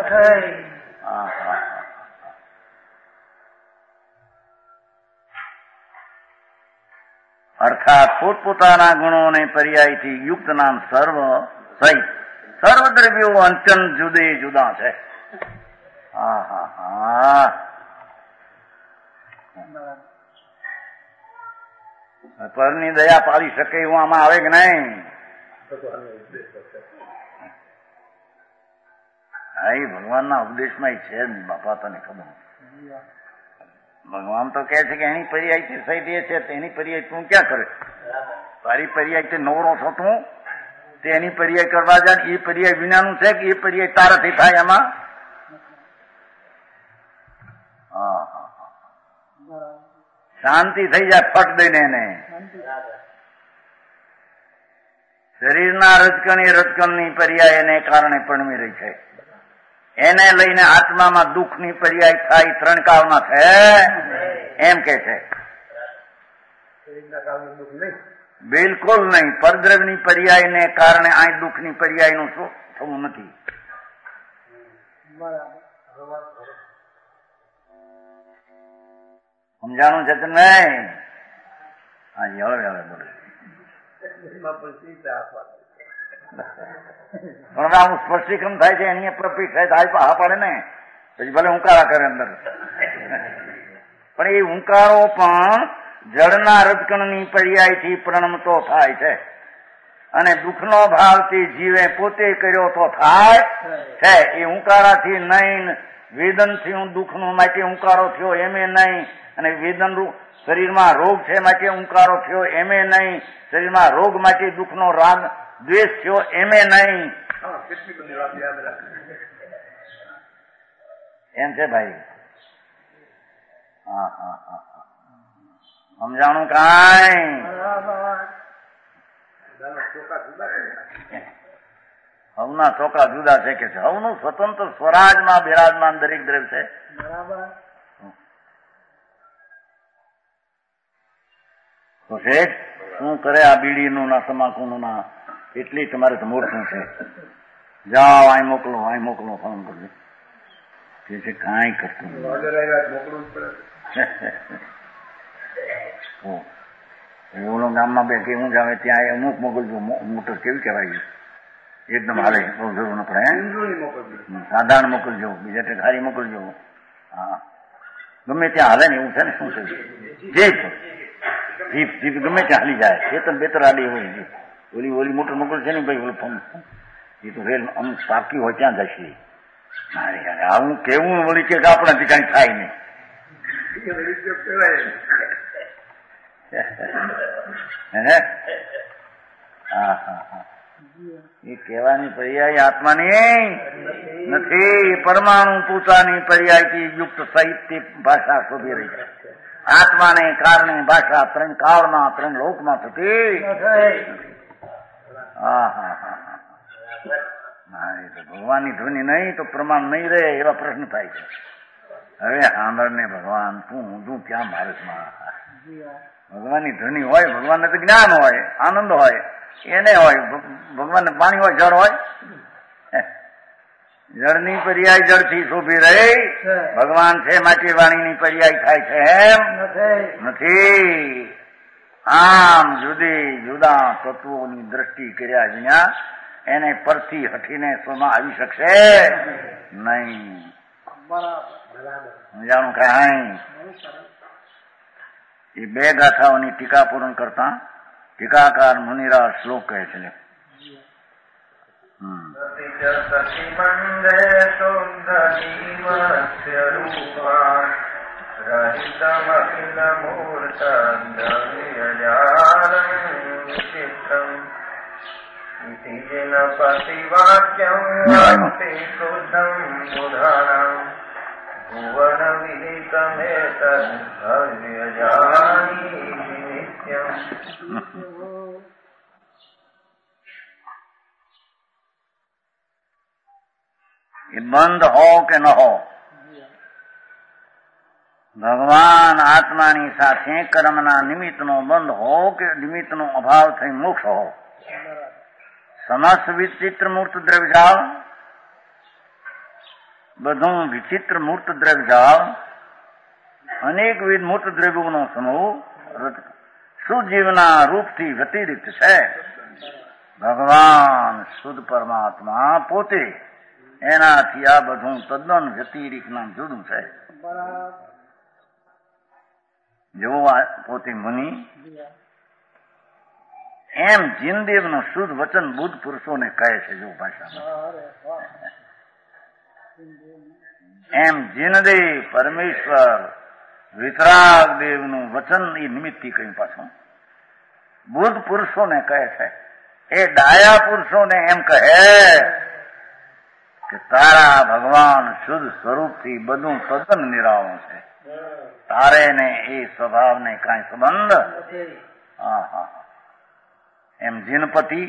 અર્થાત પોતપોતાના ગુણોને પર્યાયથી યુક્ત નામ સર્વ સહિત સર્વ દ્રવ્યો અત્યંત જુદે જુદા છે. પરની દયા પાડી શકે એવું આમાં આવે કે નહીં? હા, એ ભગવાનના ઉપદેશમાં છે જ બાપા, તને ખબર. ભગવાન તો કહે છે કે એની પર્યાય સહિત એ છે, એની પર્યાય તું ક્યાં કરે? તારી પર્યાય તે નવરો છો તું, તે એની પર્યાય કરવા જાય. એ પર્યાય વિનાનું છે કે એ પર્યાય તારાથી થાય એમાં? શાંતિ થઈ જાય ફટ દઈને એને. શરીરના રજકણ એ રજકણની પર્યાય એને કારણે પરણવી રહી છે. એને લઈને આત્મામાં દુઃખની પર્યાય થાય ત્રણ કાળમાં છે એમ કે છે. બિલકુલ નહીં. પરદ્રવ્યની પર્યાયને કારણે આ દુઃખની પર્યાયનું શું થવું નથી. સમજાણું છે કે નહીં? હા, હવે હવે બોલો. પણ આવું સ્પષ્ટીકરણ થાય છે એની પ્રપીઠ થાય તો હા પડે ને, પછી ભલે હુંકારા કરે અંદર. પણ એ હુંકારો પણ જળના રજકણની પર્યાયથી પ્રણમતો થાય છે અને દુઃખનો ભાવથી જીવે પોતે કર્યો તો થાય છે. એ હુંકારાથી નહીં, વેદનથી હું દુઃખનો માટે હુંકારો થયો એમે નહીં, અને વેદન શરીરમાં રોગ છે માટે હુંકારો થયો એમે નહીં, શરીરમાં રોગ માટે દુઃખનો રાગ દ્વેષ થયો એમે નહીં. એમ છે ભાઈ. હા હા હા, સમજાણું કાંઈ? હવના ચોકા જુદા છે કે છે. હવનું સ્વતંત્ર સ્વરાજમાં બિરાજમાન દરેક દ્રવ્ય છે. તો શેઠ શું કરે આ બીડીનું ના તમાકુનું ના, એટલી તમારે તો મોટું છે. જાઓ અહીં મોકલો, અહીં મોકલો, ફોન કરજો. તે છે કાંઈ કરતું ઓલો ગામમાં બે કે હું જાવે ત્યાં અમુક મોકલજો. મોટર કેવી કહેવાય? એકદમ હાલે, બહુ જરૂર ન પડે. સાધારણ મોકલજો, બીજા ટેકારી મોકલજો. હા, ગમે ત્યાં હાલે ને એવું છે ને. શું છે? જીપ જીપ જીપ ગમે ત્યાં હાલી જાય. ખેતર બેતર આડી હોય. ઓલી ઓલી મોટર મોકલ છે ને ભાઈ, ઓલું ફોન એ તો રેલ અમુક પાકી હોય ત્યાં જશે. આવું કેવું વળી કે આપણાથી કઈ થાય નહીં. એ કહેવાની પર્યાય આત્માની નથી. પરમાણુ પોતાની પર્યાયથી યુક્ત સાહિત્ય ભાષા શોધી રહી છે. આત્માને કારણે ભાષા ત્રણ કાળમાં ત્રણ લોકમાં થતી. ભગવાનની ધ્વનિ નહીં તો પ્રમાણ નહીં રહે એવા પ્રશ્ન થાય છે. હવે સાંભળને ભગવાન તું ક્યાં ભારતમાં? ભગવાનની ધ્વનિ હોય, ભગવાનને તો જ્ઞાન હોય, આનંદ હોય, એને હોય. ભગવાનને પાણી હોય, જળ હોય. જળની પર્યાય જળથી શોભી રહી. ભગવાન છે માટે વાણીની પર્યાય થાય છે એમ નથી. આમ જુદી જુદા તત્વોની દ્રષ્ટિ કર્યા વિના એને પરથી હઠીને સ્વમાં આવી શકશે નહીં. સમજાણું કાંઈ? એ બે ગાથાઓની ટીકા પૂર્ણ કરતા ટીકાકાર મુનિરાજ શ્લોક કહે છે. इति जिन पतिवाक्यं वाक्ति शुद्धं बुधानां भुवन विदितमेतद् भव्यजानीहि नित्यम्। ये બંધ હો કે ન હો, ભગવાન આત્માની સાથે કર્મના નિમિત્તનો બંધ હો કે નિમિત્તનો અભાવ થઈ મોક્ષ હો, સમસ્ત વિચિત્ર મૂર્ત દ્રવ્યજાળ, બધું વિચિત્ર મૂર્ત દ્રવ્યજાળ, અનેકવિધ મૂર્ત દ્રવ્યોનો સમૂહ સુજીવના રૂપથી વ્યતિરિક્ત છે. ભગવાન શુદ્ધ પરમાત્મા પોતે, એનાથી આ બધું તદ્દન વ્યતિરિક્તના જુદું છે. જેવો પોતે મુનિ, એમ જીનદેવનું શુદ્ધ વચન બુદ્ધ પુરુષોને કહે છે. જો ભાષામાં એમ જીનદેવ પરમેશ્વર વિતરાગ દેવનું વચન એ નિમિત્તથી કહ્યું પાછું બુદ્ધ પુરુષોને કહે છે. એ ડાયા પુરુષોને એમ કહે કે તારા ભગવાન શુદ્ધ સ્વરૂપથી બધું તદ્દન નિરાળું છે. તારે ને એ સ્વભાવને કાંઈ સંબંધ. એમ જીનપતિ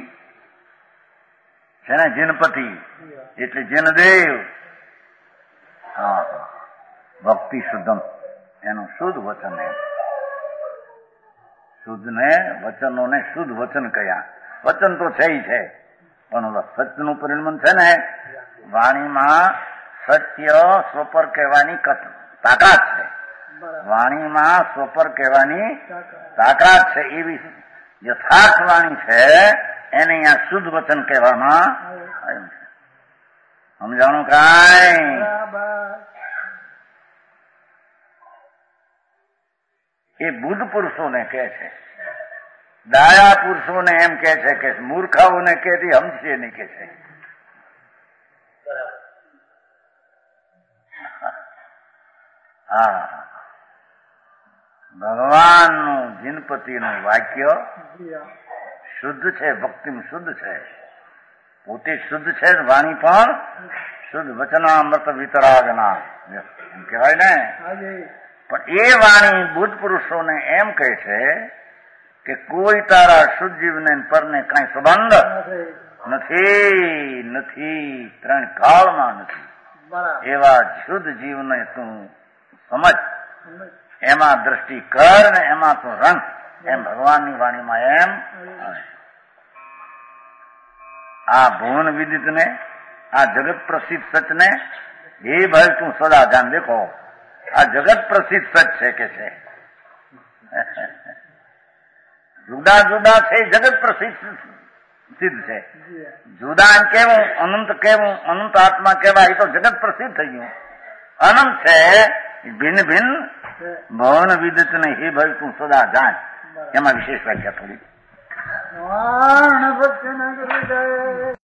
છે ને, જીનપતિ એટલે જીનદેવ. ભક્તિ શુદ્ધમ એનું શુદ્ધ વચન. એમ શુદ્ધ ને વચનોને શુદ્ધ વચન કયા. વચન તો છે પણ સત્યનું પરિણમન છે ને, વાણીમાં સત્ય સ્વપર કહેવાની તાકાત છે. વાણીમાં સ્વપર કહેવાની તાકાત છે. એવી યથાર્થ વાણી છે, એને અહીંયા શુદ્ધ વચન કહેવામાં આવ્યું છે. સમજાણું કાંઈ? એ બુદ્ધ પુરુષોને કહે છે. ડાયા પુરુષોને એમ કે છે કે મૂર્ખાઓને કહેતી હમશે નહીં કે છે. ભગવાનનું જીનપતિનું વાક્ય શુદ્ધ છે, ભક્તિ શુદ્ધ છે, પોતે શુદ્ધ છે, વાણી પણ શુદ્ધ. વચનામૃત વિતરાગના એમ કહેવાય ને. પણ એ વાણી બુદ્ધ પુરુષોને એમ કહે છે કે કોઈ તારા શુદ્ધ જીવને પરને કાંઈ સંબંધ નથી, નથી, ત્રણ કાળમાં નથી. એવા શુદ્ધ જીવને તું સમજ, એમાં દ્રષ્ટિ કર ને એમાં તું રંગ. એમ ભગવાનની વાણીમાં એમ. આ ભુવન વિદિત ને, આ જગત પ્રસિદ્ધ સચ ને એ ભાઈ તું સદા ધ્યાન દેખો. આ જગત પ્રસિદ્ધ સચ છે કે છે. જુદા જુદા છે, જગત પ્રસિદ્ધ સિદ્ધ છે. જુદા કેવું, અનંત કેવું, અનંત આત્મા કેવાય, એ તો જગત પ્રસિદ્ધ થઈ ગયું. અનંત છે, ભિન્ન ભિન્ન ભવન વિદિત ને હે ભાઈ તું સદા જાણ. એમાં વિશેષ વ્યાખ્યા થોડી.